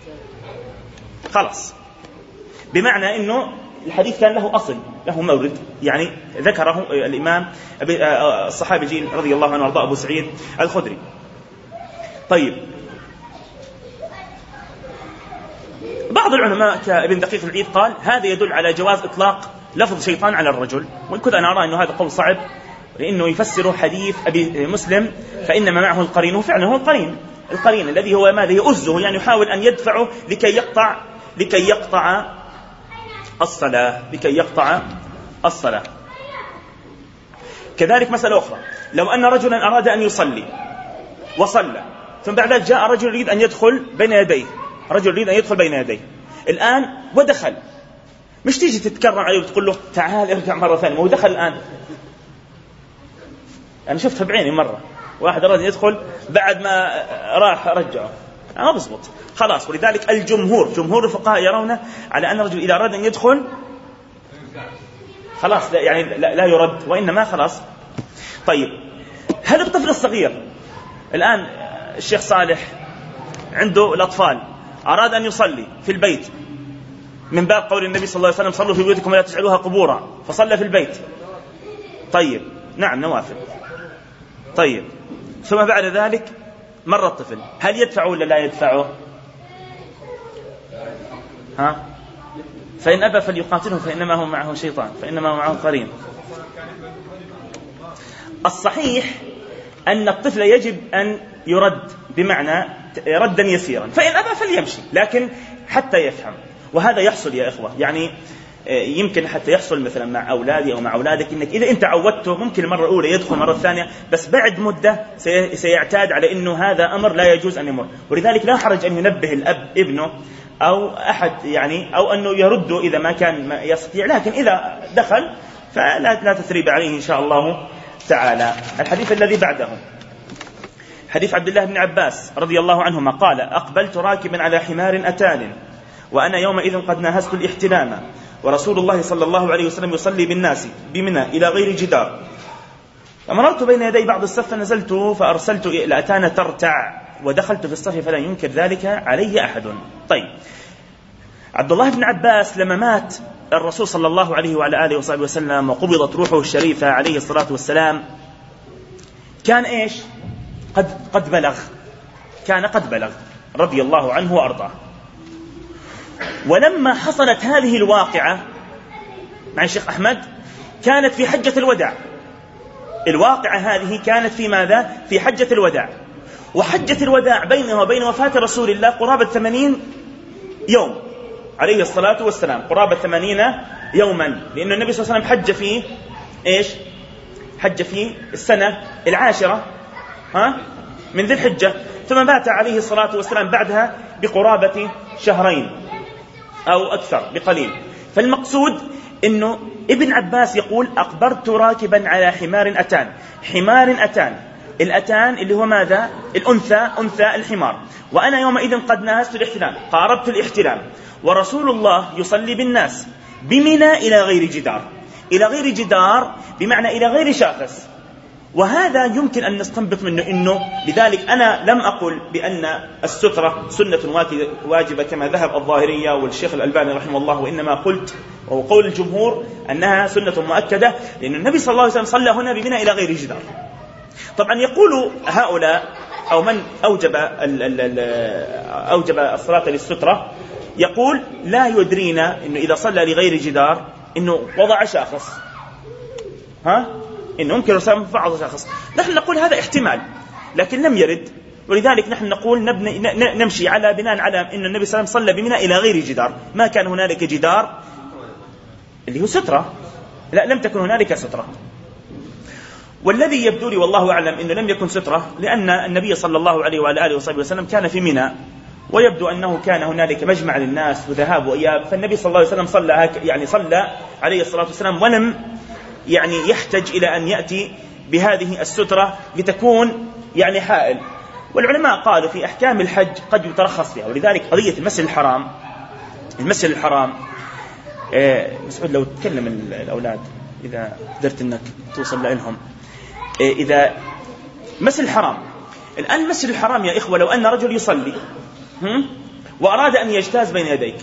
خلاص. بمعنى أنه الحديث كان له أصل، له مورد، يعني ذكره الإمام الصحابي الجليل رضي الله عنه وارضاه أبو سعيد الخدري. طيب، بعض العلماء كابن دقيق العيد قال هذا يدل على جواز إطلاق لفظ شيطان على الرجل، وإن كنت أنا أرى أنه هذا قول صعب، لأنه يفسر حديث أبي مسلم فإنما معه القرين، وفعلا هو القرين الذي هو ماذا يؤزه، يعني يحاول أن يدفعه لكي يقطع الصلاة. كذلك مسألة أخرى، لو أن رجلا أراد أن يصلي وصلى، ثم بعد ذلك جاء رجل يريد أن يدخل بين يديه، الآن ودخل، مش تيجي تتكرم عليه وتقول له تعال ارجع مرة ثانية، ما هو دخل الآن. أنا شفتها بعيني مرة، واحد أراد يدخل بعد ما راح رجعه، ما بزبط، خلاص. ولذلك جمهور الفقهاء يرون على أن الرجل إذا أراد أن يدخل خلاص يعني لا يرد، وإنما خلاص. طيب، هل الطفل الصغير الآن الشيخ صالح عنده الأطفال أراد أن يصلي في البيت من باب قول النبي صلى الله عليه وسلم صلوا في بيوتكم ولا تجعلوها قبورا، فصلى في البيت، طيب نعم نوافل، طيب، ثم بعد ذلك مر الطفل، هل يدفع ولا لا يدفعه؟ فإن أبى فليقاتله فإنما هو معه شيطان، فإنما هو معه قرين. الصحيح أن الطفل يجب أن يرد، بمعنى ردا يسيرا، فإن أبى فليمشي، لكن حتى يفهم. وهذا يحصل يا إخوة، يعني يمكن حتى يحصل مثلا مع أولادي أو مع أولادك، إنك إذا أنت عودته ممكن المرة الأولى يدخل، مرة الثانية، بس بعد مدة سيعتاد على أنه هذا أمر لا يجوز أن يمر. ولذلك لا حرج أن ينبه الأب ابنه أو أحد، يعني أو أنه يرده إذا ما كان ما يستطيع، لكن إذا دخل فلا تثريب عليه إن شاء الله تعالى. الحديث الذي بعده حديث عبد الله بن عباس رضي الله عنهما قال أقبلت راكبا على حمار أتان وأنا يومئذ قد ناهزت الاحتلام، ورسول الله صلى الله عليه وسلم يصلي بالناس بمنى إلى غير جدار، فمررت بين يدي بعض الصف فنزلت فأرسلت الأتان ترتع ودخلت في الصف فلا ينكر ذلك علي أحد. طيب، عبد الله بن عباس لما مات الرسول صلى الله عليه وعلى آله وصحبه وسلم وقبضت روحه الشريفة عليه الصلاة والسلام، كان إيش؟ قد بلغ رضي الله عنه وأرضاه. ولما حصلت هذه الواقعة مع الشيخ أحمد كانت في حجة الوداع. الواقعة هذه كانت في ماذا؟ في حجة الوداع. وحجة الوداع بينه وبين وفاة رسول الله قرابة 80 يوم عليه الصلاة والسلام، قرابة 80 يوما، لأن النبي صلى الله عليه وسلم حج في إيش؟ حج في السنة 10 من ذي الحجة، ثم مات عليه الصلاة والسلام بعدها بقرابة شهرين أو أكثر بقليل. فالمقصود أنه ابن عباس يقول: أقبرت راكبا على حمار أتان. الأتان اللي هو ماذا؟ أنثى الحمار. وأنا يومئذ قد ناهزت الاحتلام، قاربت الاحتلام، ورسول الله يصلي بالناس بمنى إلى غير جدار بمعنى إلى غير شاخص. وهذا يمكن أن نستنبط منه أنه لذلك أنا لم أقل بأن السترة سنة واجبة كما ذهب الظاهرية والشيخ الألباني رحمه الله، وإنما قلت وهو قول الجمهور أنها سنة مؤكدة، لأن النبي صلى الله عليه وسلم صلى هنا بمنى إلى غير جدار. طبعا يقول هؤلاء أو من أوجب الصلاة للسترة يقول: لا يدرينا أنه إذا صلى لغير جدار أنه وضع شاخص، إنه ممكن رسام بعض شخص. نحن نقول هذا احتمال لكن لم يرد، ولذلك نحن نقول نمشي على بناء على أن النبي صلى الله عليه وسلم صلى بمنى إلى غير جدار، ما كان هنالك جدار اللي هو سترة، لا لم تكن هنالك سترة. والذي يبدو لي والله أعلم أنه لم يكن سترة، لأن النبي صلى الله عليه وعلى آله وصحبه وسلم كان في منى، ويبدو أنه كان هنالك مجمع للناس وذهاب وإياب، فالنبي صلى الله عليه وسلم صلى عليه الصلاة والسلام ولم يحتج إلى أن يأتي بهذه السترة لتكون حائل. والعلماء قالوا في أحكام الحج قد يترخص فيها، ولذلك قضية المسجد الحرام مسعود لو تكلم الأولاد إذا قدرت أنك توصل لهم. إذا مسجد الحرام الآن، المسجد الحرام يا إخوة، لو أن رجل يصلي وأراد أن يجتاز بين يديك،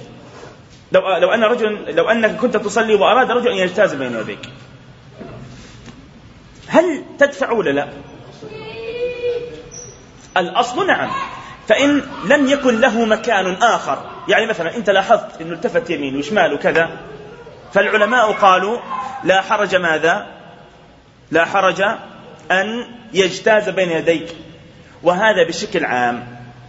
لو أنك كنت تصلي وأراد رجل أن يجتاز بين يديك، هل تدفع ولا لا؟ الأصل نعم. فإن لم يكن له مكان آخر، مثلا أنت لاحظت أنه التفت يمين وشمال وكذا، فالعلماء قالوا لا حرج ماذا؟ لا حرج أن يجتاز بين يديك. وهذا بشكل عام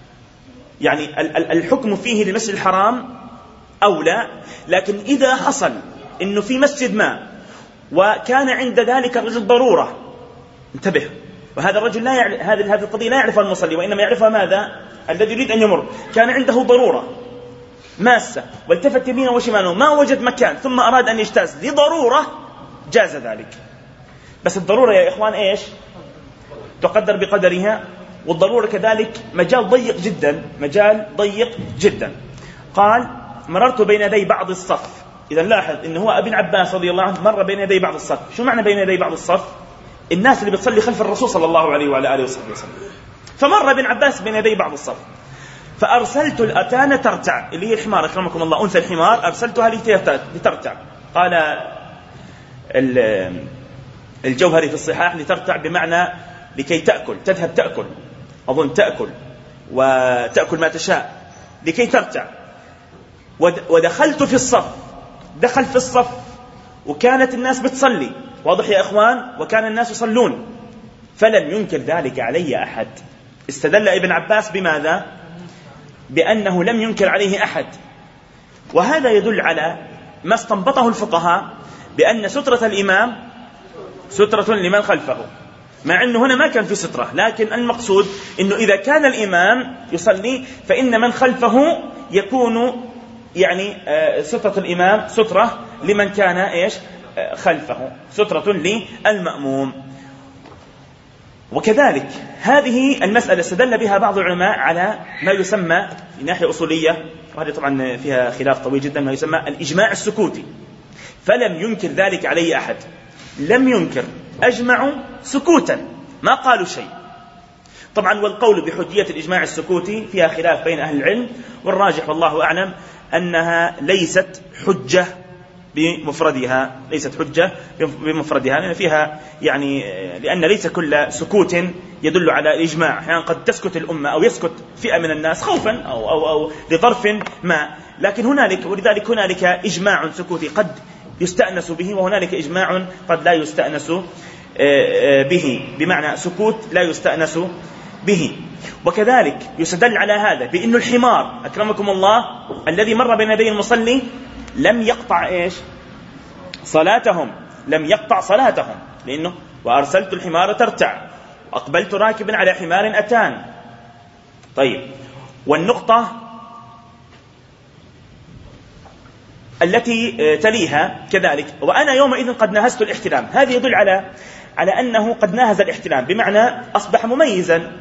الحكم فيه للمسجد الحرام أولى. لكن إذا حصل أنه في مسجد ما وكان عند ذلك الرجل ضرورة، انتبه، وهذا الرجل هذه القضية لا يعرفها المصلي، وإنما يعرفها ماذا؟ الذي يريد أن يمر، كان عنده ضرورة ماسة والتفت يمينه وشماله ما وجد مكان ثم أراد أن يجتاز لضرورة، جاز ذلك. بس الضرورة يا إخوان إيش؟ تقدر بقدرها، والضرورة كذلك مجال ضيق جدا. قال: مررت بين يدي بعض الصف. إذا لاحظ إنه هو ابن عباس رضي الله عنه مر بين يدي بعض الصف. شو معنى بين يدي بعض الصف؟ الناس اللي بتصلي خلف الرسول صلى الله عليه وعلى آله وصحبه وسلم. فمر ابن عباس بين يدي بعض الصف، فأرسلت الأتان ترتع، اللي هي الحمار أكرمكم الله، أنثى الحمار، أرسلتها لترتع. قال الجوهري في الصحاح لترتع بمعنى لكي تأكل، تذهب تأكل، أظن تأكل وتأكل ما تشاء، لكي ترتع. ودخلت في الصف، دخل في الصف وكانت الناس بتصلي، واضح يا إخوان، وكان الناس يصلون، فلم ينكر ذلك علي أحد. استدل ابن عباس بماذا؟ بأنه لم ينكر عليه أحد. وهذا يدل على ما استنبطه الفقهاء بأن سترة الإمام سترة لمن خلفه، مع أنه هنا ما كان في سترة، لكن المقصود أنه إذا كان الإمام يصلي فإن من خلفه يكون سترة الإمام سترة لمن كان خلفه، سترة للمأموم. وكذلك هذه المسألة استدل بها بعض العلماء على ما يسمى في ناحية أصولية، وهذه طبعا فيها خلاف طويل جدا، ما يسمى الإجماع السكوتي. فلم ينكر ذلك عليه أحد، لم ينكر أجمعوا سكوتا ما قالوا شيء. طبعا والقول بحجية الإجماع السكوتي فيها خلاف بين أهل العلم، والراجح والله أعلم أنها ليست حجة بمفردها، ليست حجة بمفردها، لأن فيها يعني لأن ليس كل سكوت يدل على الإجماع. أحيانا يعني قد تسكت الأمة أو يسكت فئة من الناس خوفا أو لظرف ما، لكن ولذلك هنالك إجماع سكوتي قد يستأنس به، وهنالك إجماع قد لا يستأنس به، بمعنى سكوت لا يستأنس به. وكذلك يستدل على هذا بأن الحمار أكرمكم الله الذي مر بين يدي المصلي لم يقطع إيش صلاتهم، لم يقطع صلاتهم، لأنه وأرسلت الحمار ترتع وأقبلت راكبا على حمار أتان. طيب، والنقطة التي تليها كذلك وأنا يومئذ قد نهزت الاحتلام، هذا يدل على أنه قد ناهز الاحتلام، بمعنى أصبح مميزا،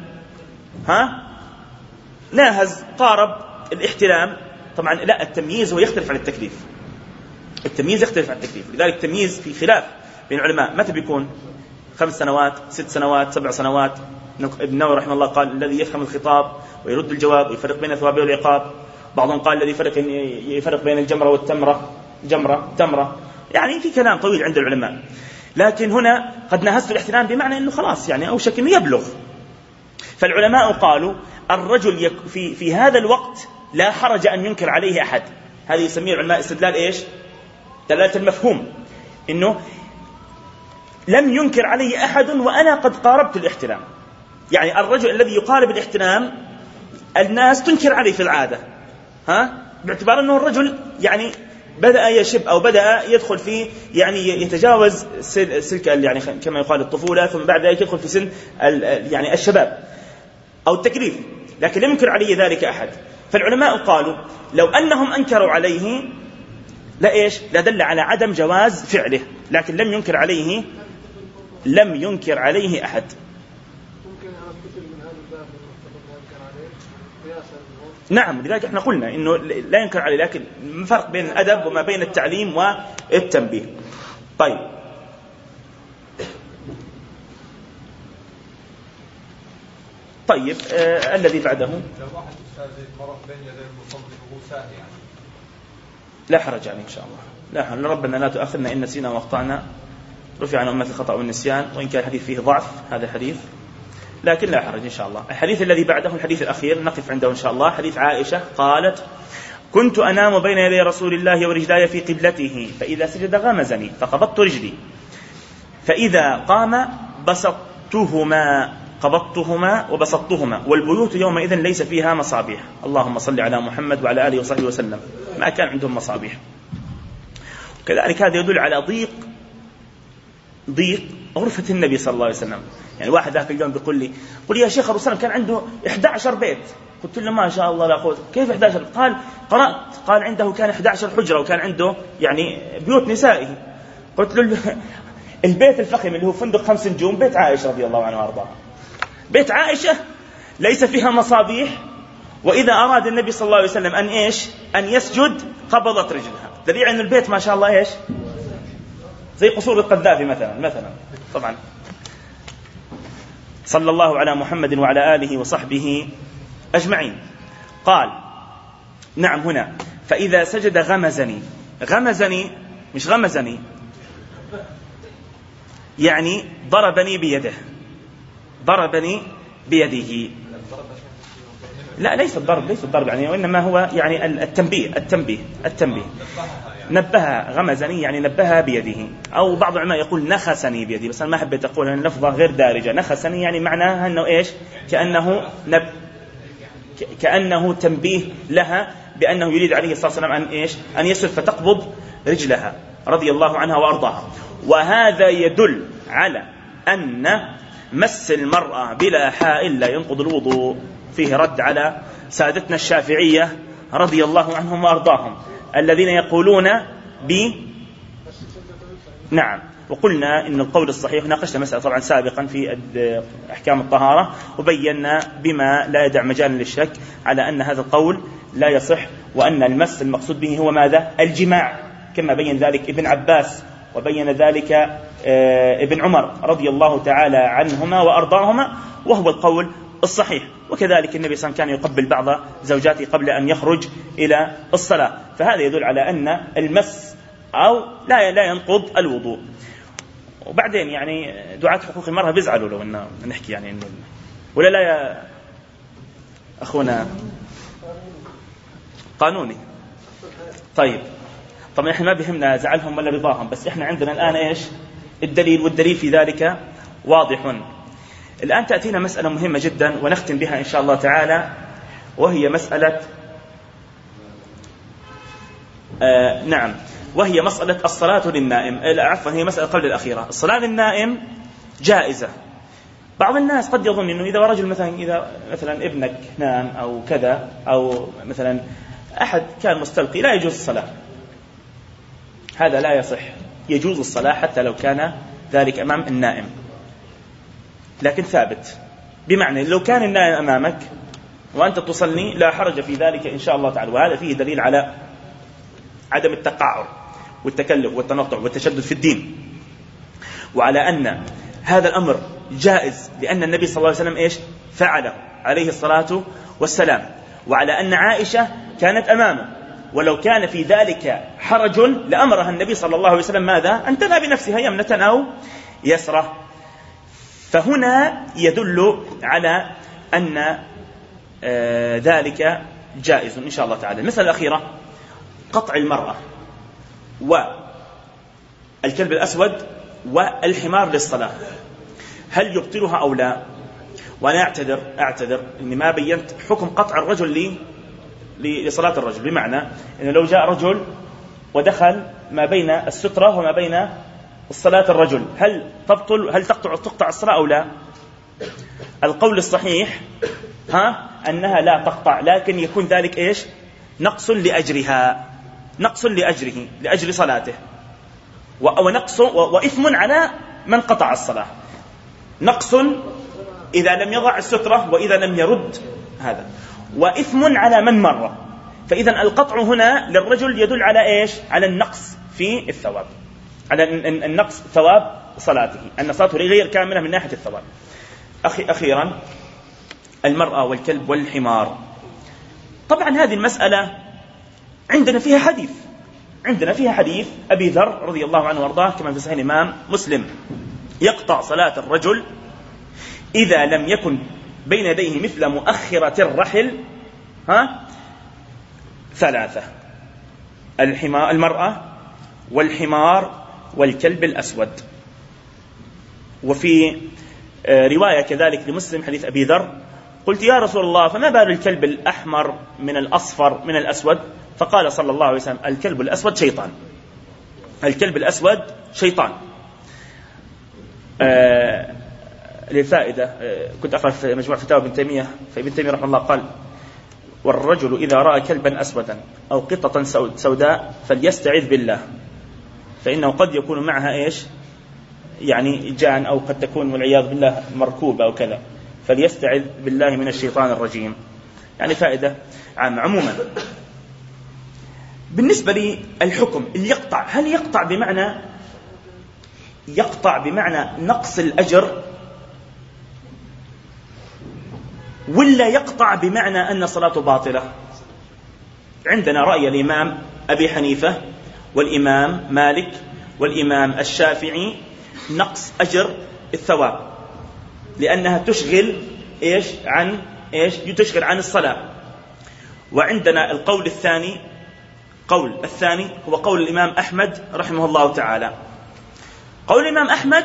ناهز قارب الاحتلام. طبعا لا، التمييز هو يختلف عن التكليف، التمييز يختلف عن التكليف، لذلك التمييز في خلاف بين العلماء متى بيكون، 5 سنوات 6 سنوات 7 سنوات. ابن نووي رحمه الله قال الذي يفهم الخطاب ويرد الجواب ويفرق بين الثواب والعقاب. بعضهم قال الذي يفرق بين الجمرة والتمرة، جمرة تمرة، يعني في كلام طويل عند العلماء. لكن هنا قد نهزت الاحتلام بمعنى أنه خلاص يعني أوشك أنه يبلغ. فالعلماء قالوا الرجل في هذا الوقت لا حرج أن ينكر عليه أحد. هذه يسميه العلماء استدلال إيش؟ دلالة المفهوم، إنه لم ينكر عليه أحد وأنا قد قاربت الاحتلام. يعني الرجل الذي يقارب الاحتلام الناس تنكر عليه في العادة، باعتبار أنه الرجل يعني بدأ يشب أو بدأ يدخل في يعني يتجاوز سلك يعني كما يقال الطفولة، ثم بعد ذلك يدخل في سن يعني الشباب أو التكليف، لكن لم ينكر عليه ذلك أحد. فالعلماء قالوا لو أنهم أنكروا عليه لا دل على عدم جواز فعله، لكن لم ينكر عليه أحد. نعم، لذلك احنا قلنا إنه لا ينكر عليه، لكن فرق بين الأدب وما بين التعليم والتنبيه. طيب، الذي بعده لا حرج عليه إن شاء الله، لا حرج. ربنا لا تؤاخذنا إن نسينا واخطأنا، رفع عن أمة الخطأ والنسيان، وإن كان الحديث فيه ضعف هذا الحديث، لكن لا حرج إن شاء الله. الحديث الذي بعده الحديث الأخير نقف عنده إن شاء الله. حديث عائشة قالت كنت أنام بين يدي رسول الله ورجلاي في قبلته، فإذا سجد غمزني فقبضت رجلي، فإذا قام قبضتهما وبسطتهما، والبيوت يومئذ ليس فيها مصابيح. اللهم صل على محمد وعلى آله وصحبه وسلم. ما كان عندهم مصابيح. كذلك هذا يدل على ضيق غرفة النبي صلى الله عليه وسلم. يعني واحد ذاك اليوم بيقول لي يا شيخ أبو سلم كان عنده 11 بيت. قلت له ما شاء الله لا قوة. كيف 11؟ قال قرأت، قال عنده كان 11 حجرة، وكان عنده يعني بيوت نسائه. قلت له البيت الفخم اللي هو فندق 5 نجوم بيت عائشة رضي الله عنها وارضاها، بيت عائشة ليس فيها مصابيح، وإذا أراد النبي صلى الله عليه وسلم أن يسجد قبضت رجلها. دليل أن البيت ما شاء الله زي قصور القذافي مثلا. طبعا صلى الله على محمد وعلى آله وصحبه أجمعين. قال نعم هنا فإذا سجد غمزني مش غمزني، يعني ضربني بيده. لا ليس الضرب يعني، وإنما هو يعني التنبيه. نبه غمزني يعني نبه بيده، أو بعض العلماء يقول نخسني بيده، بس أنا ما حبيت أقول أن اللفظة غير دارجة. نخسني يعني معناها أنه كأنه تنبيه لها بأنه يريد عليه الصلاة والسلام أن يسجد فتقبض رجلها رضي الله عنها وأرضاها. وهذا يدل على أن مس المرأة بلا حائل لا ينقض الوضوء. فيه رد على سادتنا الشافعية رضي الله عنهم وأرضاهم الذين يقولون نعم. وقلنا إن القول الصحيح، ناقشنا مسألة طبعا سابقا في أحكام الطهارة، وبينا بما لا يدع مجال للشك على أن هذا القول لا يصح، وأن المس المقصود به هو ماذا؟ الجماع، كما بين ذلك ابن عباس وبين ذلك ابن عمر رضي الله تعالى عنهما وأرضاهما، وهو القول الصحيح. وكذلك النبي صلى الله عليه وسلم كان يقبل بعض زوجاته قبل أن يخرج إلى الصلاة، فهذا يدل على أن المس أو لا ينقض الوضوء. وبعدين يعني دعاة حقوق المرأة بيزعلوا لو أن نحكي يعني إنه ولا لا يا أخونا قانوني. طيب طبعا إحنا ما بيهمنا زعلهم ولا رضاهم، بس إحنا عندنا الآن إيش الدليل، والدليل في ذلك واضح. الآن تأتينا مسألة مهمة جدا ونختم بها إن شاء الله تعالى، وهي مسألة وهي مسألة الصلاة للنائم. عفوا هي مسألة قبل الأخيرة. الصلاة للنائم جائزة. بعض الناس قد يظن إنه إذا رجل إذا مثلا ابنك نام أو كذا، أو مثلا أحد كان مستلقي، لا يجوز الصلاة. هذا لا يصح. يجوز الصلاة حتى لو كان ذلك أمام النائم، لكن ثابت، بمعنى لو كان النائم أمامك وأنت تصلي لا حرج في ذلك إن شاء الله تعالى. وهذا فيه دليل على عدم التقعر والتكلف والتنطع والتشدد في الدين، وعلى أن هذا الأمر جائز لأن النبي صلى الله عليه وسلم إيش فعله عليه الصلاة والسلام، وعلى أن عائشة كانت أمامه، ولو كان في ذلك حرج لأمرها النبي صلى الله عليه وسلم ماذا؟ أن تنهى بنفسها يمنة أو يسرة. فهنا يدل على أن ذلك جائز إن شاء الله تعالى. المسألة الأخيرة قطع المرأة والكلب الأسود والحمار للصلاة، هل يبطلها أو لا؟ وأنا أعتذر أني ما بينت حكم قطع الرجل لصلاة الرجل، بمعنى أنه لو جاء رجل ودخل ما بين السترة وما بين الصلاة الرجل، هل تقطع الصلاة أو لا؟ القول الصحيح أنها لا تقطع، لكن يكون ذلك إيش نقص لأجرها، نقص لأجره، لأجر صلاته، ونقص وإثم على من قطع الصلاة. نقص إذا لم يضع السترة وإذا لم يرد هذا، وإثم على من مر. فإذا القطع هنا للرجل يدل على إيش؟ على النقص في الثواب، على النقص ثواب صلاته، أن صلاته غير كاملة من ناحية الثواب. أخيرا المرأة والكلب والحمار. طبعا هذه المسألة عندنا فيها حديث أبي ذر رضي الله عنه وارضاه كما في صحيح الإمام مسلم، يقطع صلاة الرجل إذا لم يكن بين يديه مثل مؤخرة الرحل 3: المرأة والحمار والكلب الأسود. وفي رواية كذلك لمسلم حديث أبي ذر: قلت يا رسول الله فما بال الكلب الأحمر من الأصفر من الأسود؟ فقال صلى الله عليه وسلم: الكلب الأسود شيطان. الكلب الأسود شيطان. للفائدة كنت أقرأ في مجموع فتاوى ابن تيمية، فابن تيمية رحمه الله قال: والرجل إذا رأى كلبا أسودا أو قطة سوداء فليستعذ بالله، فإنه قد يكون معها إيش يعني جان، أو قد تكون والعياذ بالله مركوبة أو كذا، فليستعذ بالله من الشيطان الرجيم. يعني فائدة عامة. عموما بالنسبة لي الحكم اللي يقطع، هل يقطع بمعنى نقص الأجر، ولا يقطع بمعنى أن صلاته باطلة؟ عندنا رأي الإمام أبي حنيفة والإمام مالك والإمام الشافعي نقص أجر الثواب، لأنها تشغل تشغل عن الصلاة. وعندنا القول الثاني هو قول الإمام أحمد رحمه الله تعالى. قول الإمام أحمد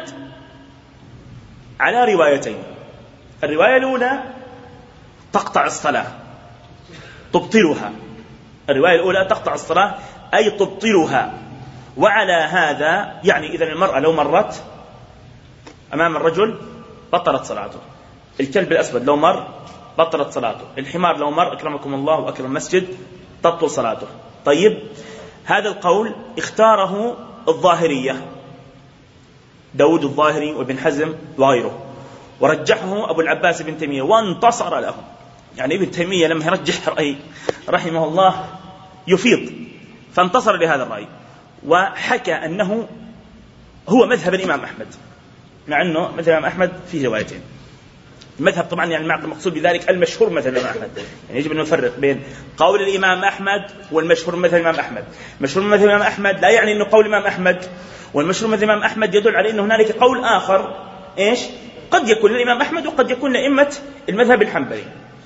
على روايتين: الرواية الأولى تقطع الصلاة تبطلها، الرواية الأولى تقطع الصلاة أي تبطلها. وعلى هذا يعني إذن المرأة لو مرت أمام الرجل بطلت صلاته، الكلب الأسود لو مر بطلت صلاته، الحمار لو مر أكرمكم الله وأكرم مسجد تبطل صلاته. طيب، هذا القول اختاره الظاهرية، داود الظاهري وابن حزم وغيره، ورجحه أبو العباس بن تيمية وانتصر له. يعني ابن تيمية لما يرجح رأي رحمه الله يفيض، فانتصر لهذا الرأي، وحكى أنه هو مذهب الإمام أحمد، مع أنه مذهب الإمام أحمد فيه روايتين. المذهب طبعا يعني المقصود بذلك المشهور مذهب الإمام أحمد، يعني يجب أن نفرق بين قول الإمام أحمد والمشهور مذهب الإمام أحمد. مشهور مذهب الإمام أحمد لا يعني أنه قول الإمام أحمد، والمشهور مذهب الإمام أحمد يدل على أنه هنالك قول آخر إيش قد يكون للإمام أحمد وقد يكون لأئمة المذهب الحنبلي.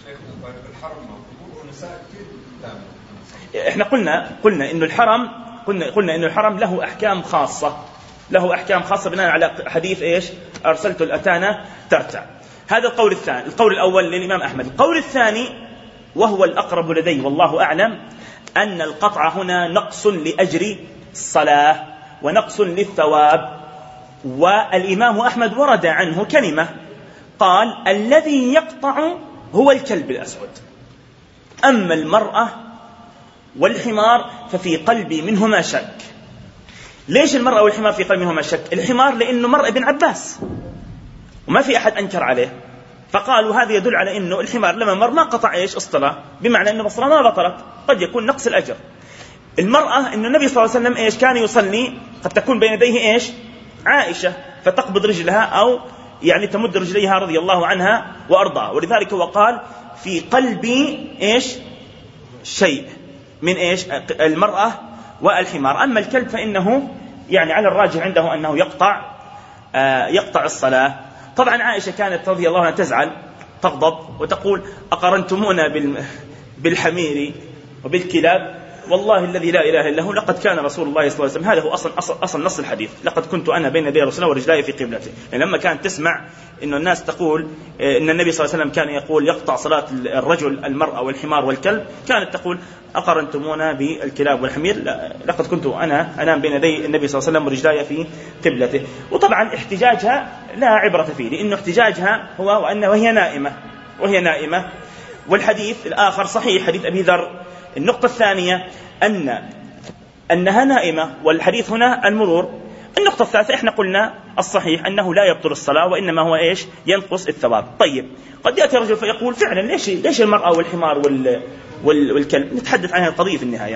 احنا قلنا إنه الحرم قلنا إنه الحرم له أحكام خاصة، بناء على حديث إيش أرسلت الأتانا ترتع. هذا القول الثاني. القول الأول للإمام أحمد. القول الثاني وهو الأقرب لدي والله أعلم، أن القطع هنا نقص لأجر الصلاة ونقص للثواب. والإمام أحمد ورد عنه كلمة قال الذي يقطع هو الكلب الأسود، أما المرأة والحمار ففي قلبي منهما شك. ليش المرأة والحمار في قلبي منهما شك؟ الحمار لأنه مر ابن عباس وما في أحد أنكر عليه، فقالوا هذا يدل على أنه الحمار لما مر ما قطع إيش الصلاة، بمعنى أنه الصلاة ما بطلت، قد يكون نقص الأجر. المرأة أن النبي صلى الله عليه وسلم إيش كان يصلي، قد تكون بين يديه إيش عائشة فتقبض رجلها أو يعني تمد رجليها رضي الله عنها وأرضاها، ولذلك هو قال في قلبي إيش شيء من إيش المرأة والحمار. أما الكلب فإنه يعني على الراجح عنده أنه يقطع الصلاة. طبعا عائشة كانت رضي الله عنها تزعل تغضب وتقول أقرنتمونا بالحمير وبالكلاب، والله الذي لا إله إلا هو لقد كان رسول الله صلى الله عليه وسلم، هذا هو أصل نص الحديث، لقد كنت أنا بين يدي رسول الله ورجلي في قبلته. يعني لما كانت تسمع إنه الناس تقول إن النبي صلى الله عليه وسلم كان يقول يقطع صلاة الرجل المرأة والحمار والكلب، كانت تقول أقرنتمونا بالكلاب والحمير، لقد كنت أنا أنام بين يدي النبي صلى الله عليه وسلم ورجلي في قبلته. وطبعا احتجاجها لا عبرة فيه، لأنه احتجاجها هو وهي نائمة. والحديث الآخر صحيح، حديث أبي ذر. النقطة الثانية أنها نائمة، والحديث هنا المرور. النقطة الثالثة احنا قلنا الصحيح أنه لا يبطل الصلاة وإنما هو إيش ينقص الثواب. طيب قد يأتي رجل فيقول فعلا ليش المرأة والحمار والكلب؟ نتحدث عن هذه القضية في النهاية،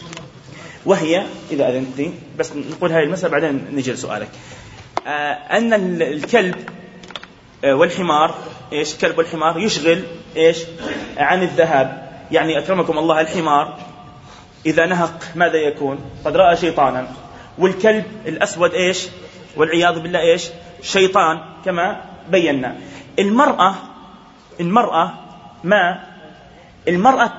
وهي إذا أذنتني بس نقول هذه المسألة بعدين نجي لسؤالك. أن الكلب والحمار إيش الكلب والحمار يشغل إيش عن الذهاب. يعني أكرمكم الله الحمار إذا نهق ماذا يكون؟ قد رأى شيطانا. والكلب الأسود إيش والعياذ بالله إيش شيطان كما بينا. المرأة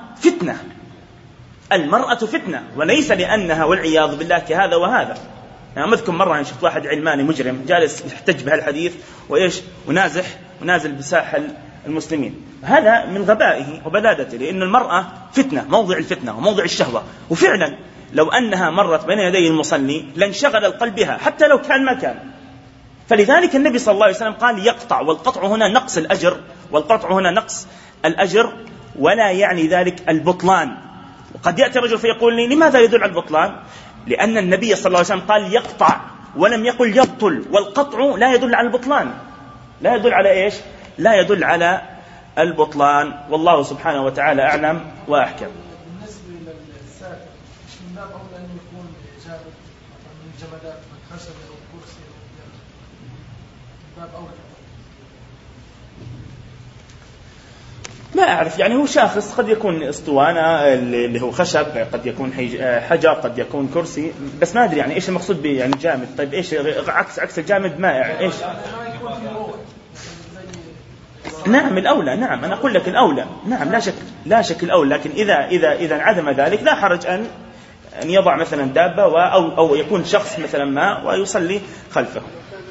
فتنة وليس لأنها والعياذ بالله كهذا وهذا. أنا أذكر مرة شفت واحد علماني مجرم جالس يحتج بهالحديث وإيش ونازل بساحل المسلمين. هذا من غبائه وبلادته، لأن المرأة فتنة، موضع الفتنة وموضع الشهوة. وفعلا لو أنها مرت بين يدي المصلي لانشغل القلب بها حتى لو كان ما كان. فلذلك النبي صلى الله عليه وسلم قال يقطع، والقطع هنا نقص الأجر ولا يعني ذلك البطلان. وقد يأتي رجل فيقول لي لماذا يدل على البطلان؟ لأن النبي صلى الله عليه وسلم قال يقطع ولم يقل يبطل، والقطع لا يدل على البطلان، لا يدل على إيش؟ لا يدل على البطلان. والله سبحانه وتعالى أعلم وأحكم. بالنسبة للسائل من باب أولى أن يكون جامد من جمادات من خشب أو كرسي من باب أولى. ما أعرف، يعني هو شاخص، قد يكون اسطوانة اللي هو خشب، قد يكون حجر، قد يكون كرسي، بس ما أدري يعني إيش المقصود به يعني جامد. طيب إيش عكس الجامد؟ ما إيش؟ نعم الأولى، نعم أنا أقول لك الأولى، نعم لا شك الأولى. لكن إذا انعدم ذلك لا حرج أن يضع مثلا دابة أو يكون شخص مثلا ما ويصلي خلفه.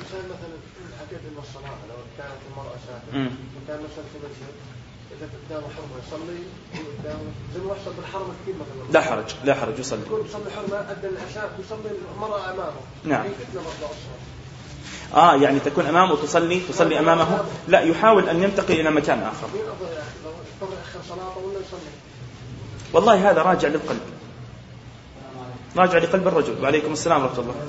لا حرج يصلي. يصلي حرمة أدى العشاء ويصلي المرأة أمامه. نعم. يعني تكون أمامه تصلي أمامه، لا يحاول أن ينتقل إلى مكان آخر. والله هذا راجع لقلب الرجل. وعليكم السلام ورحمة الله.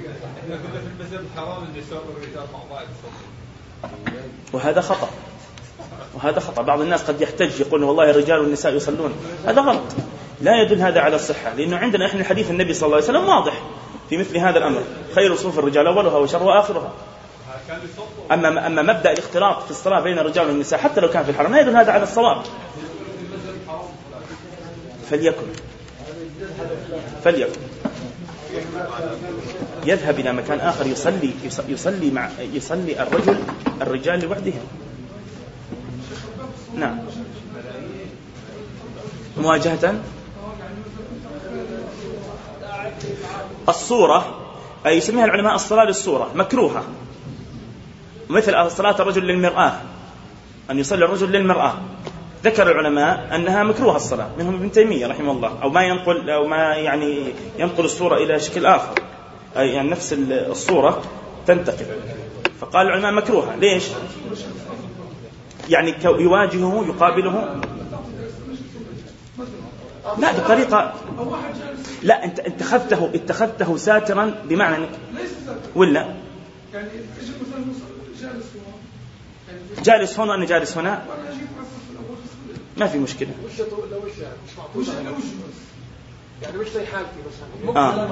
وهذا خطأ. بعض الناس قد يحتج يقول والله الرجال والنساء يصلون، هذا غلط، لا يدل هذا على الصحة، لأنه عندنا إحنا الحديث النبي صلى الله عليه وسلم واضح، في مثل هذا الأمر. خير صفوف الرجال أولها وشرها آخرها. أما مبدأ الاختلاط في الصلاة بين الرجال والنساء حتى لو كان في الحرم لا يدل هذا على الصواب. فليكن يذهب إلى مكان آخر يصلي الرجال لوحدهم. نعم. مواجهة الصورة أي يسميها العلماء الصلاة للصورة مكروهة، مثل صلاة الرجل للمرآة، أن يصلي الرجل للمرآة. ذكر العلماء أنها مكروهة الصلاة، منهم ابن تيمية رحمه الله، أو ما ينقل الصورة إلى شكل آخر، أي يعني نفس الصورة تنتقل. فقال العلماء مكروهة. ليش؟ يعني يواجهه يقابله لا بطريقة، لا أنت اتخذته ساترا بمعنى ولا جالس هنا وأنا جالس هنا ما في مشكلة. يعني مش زي حالتي مثلا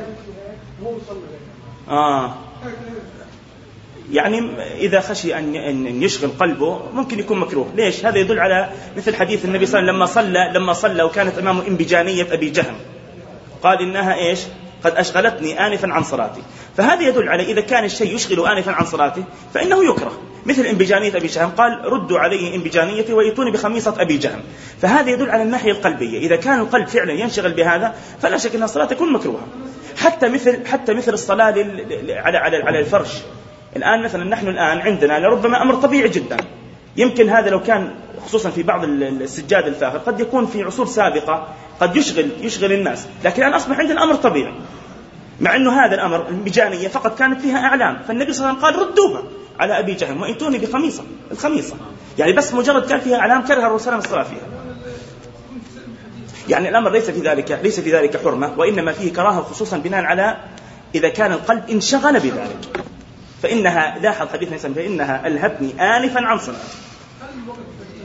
يعني إذا خشي أن يشغل قلبه ممكن يكون مكروه. ليش؟ هذا يدل على مثل حديث النبي صلى الله عليه وسلم لما صلى وكانت أمامه إنبجانية أبي جهم، قال إنها إيش؟ قد أشغلتني آنفا عن صلاتي. فهذا يدل على إذا كان الشيء يشغل آنفا عن صلاته فإنه يكره، مثل إنبجانية أبي جهم، قال ردوا عليه إنبجانيتي ويأتوني بخميصة أبي جهم. فهذا يدل على الناحية القلبية، إذا كان القلب فعلا ينشغل بهذا فلا شك أن الصلاة تكون مكروهة. حتى مثل الصلاة على الفرش. الآن مثلا نحن الآن عندنا لربما أمر طبيعي جدا، يمكن هذا لو كان خصوصا في بعض السجاد الفاخر قد يكون في عصور سابقة قد يشغل الناس، لكن الآن أصبح عندنا أمر طبيعي، مع أنه هذا الأمر المجانية فقط كانت فيها أعلام. فالنبي صلى الله عليه وسلم قال ردوها على أبي جهم وإنتوني الخميصة، يعني بس مجرد كان فيها أعلام كره الرسول صلى الله عليه وسلم الصلاة فيها. يعني الأمر ليس في ذلك حرمة، وإنما فيه كراهة، خصوصا بناء على إذا كان القلب انشغل بذلك، فإنها لاحظ حديث النبي فإنها ألهتني آنفا عن صلاة.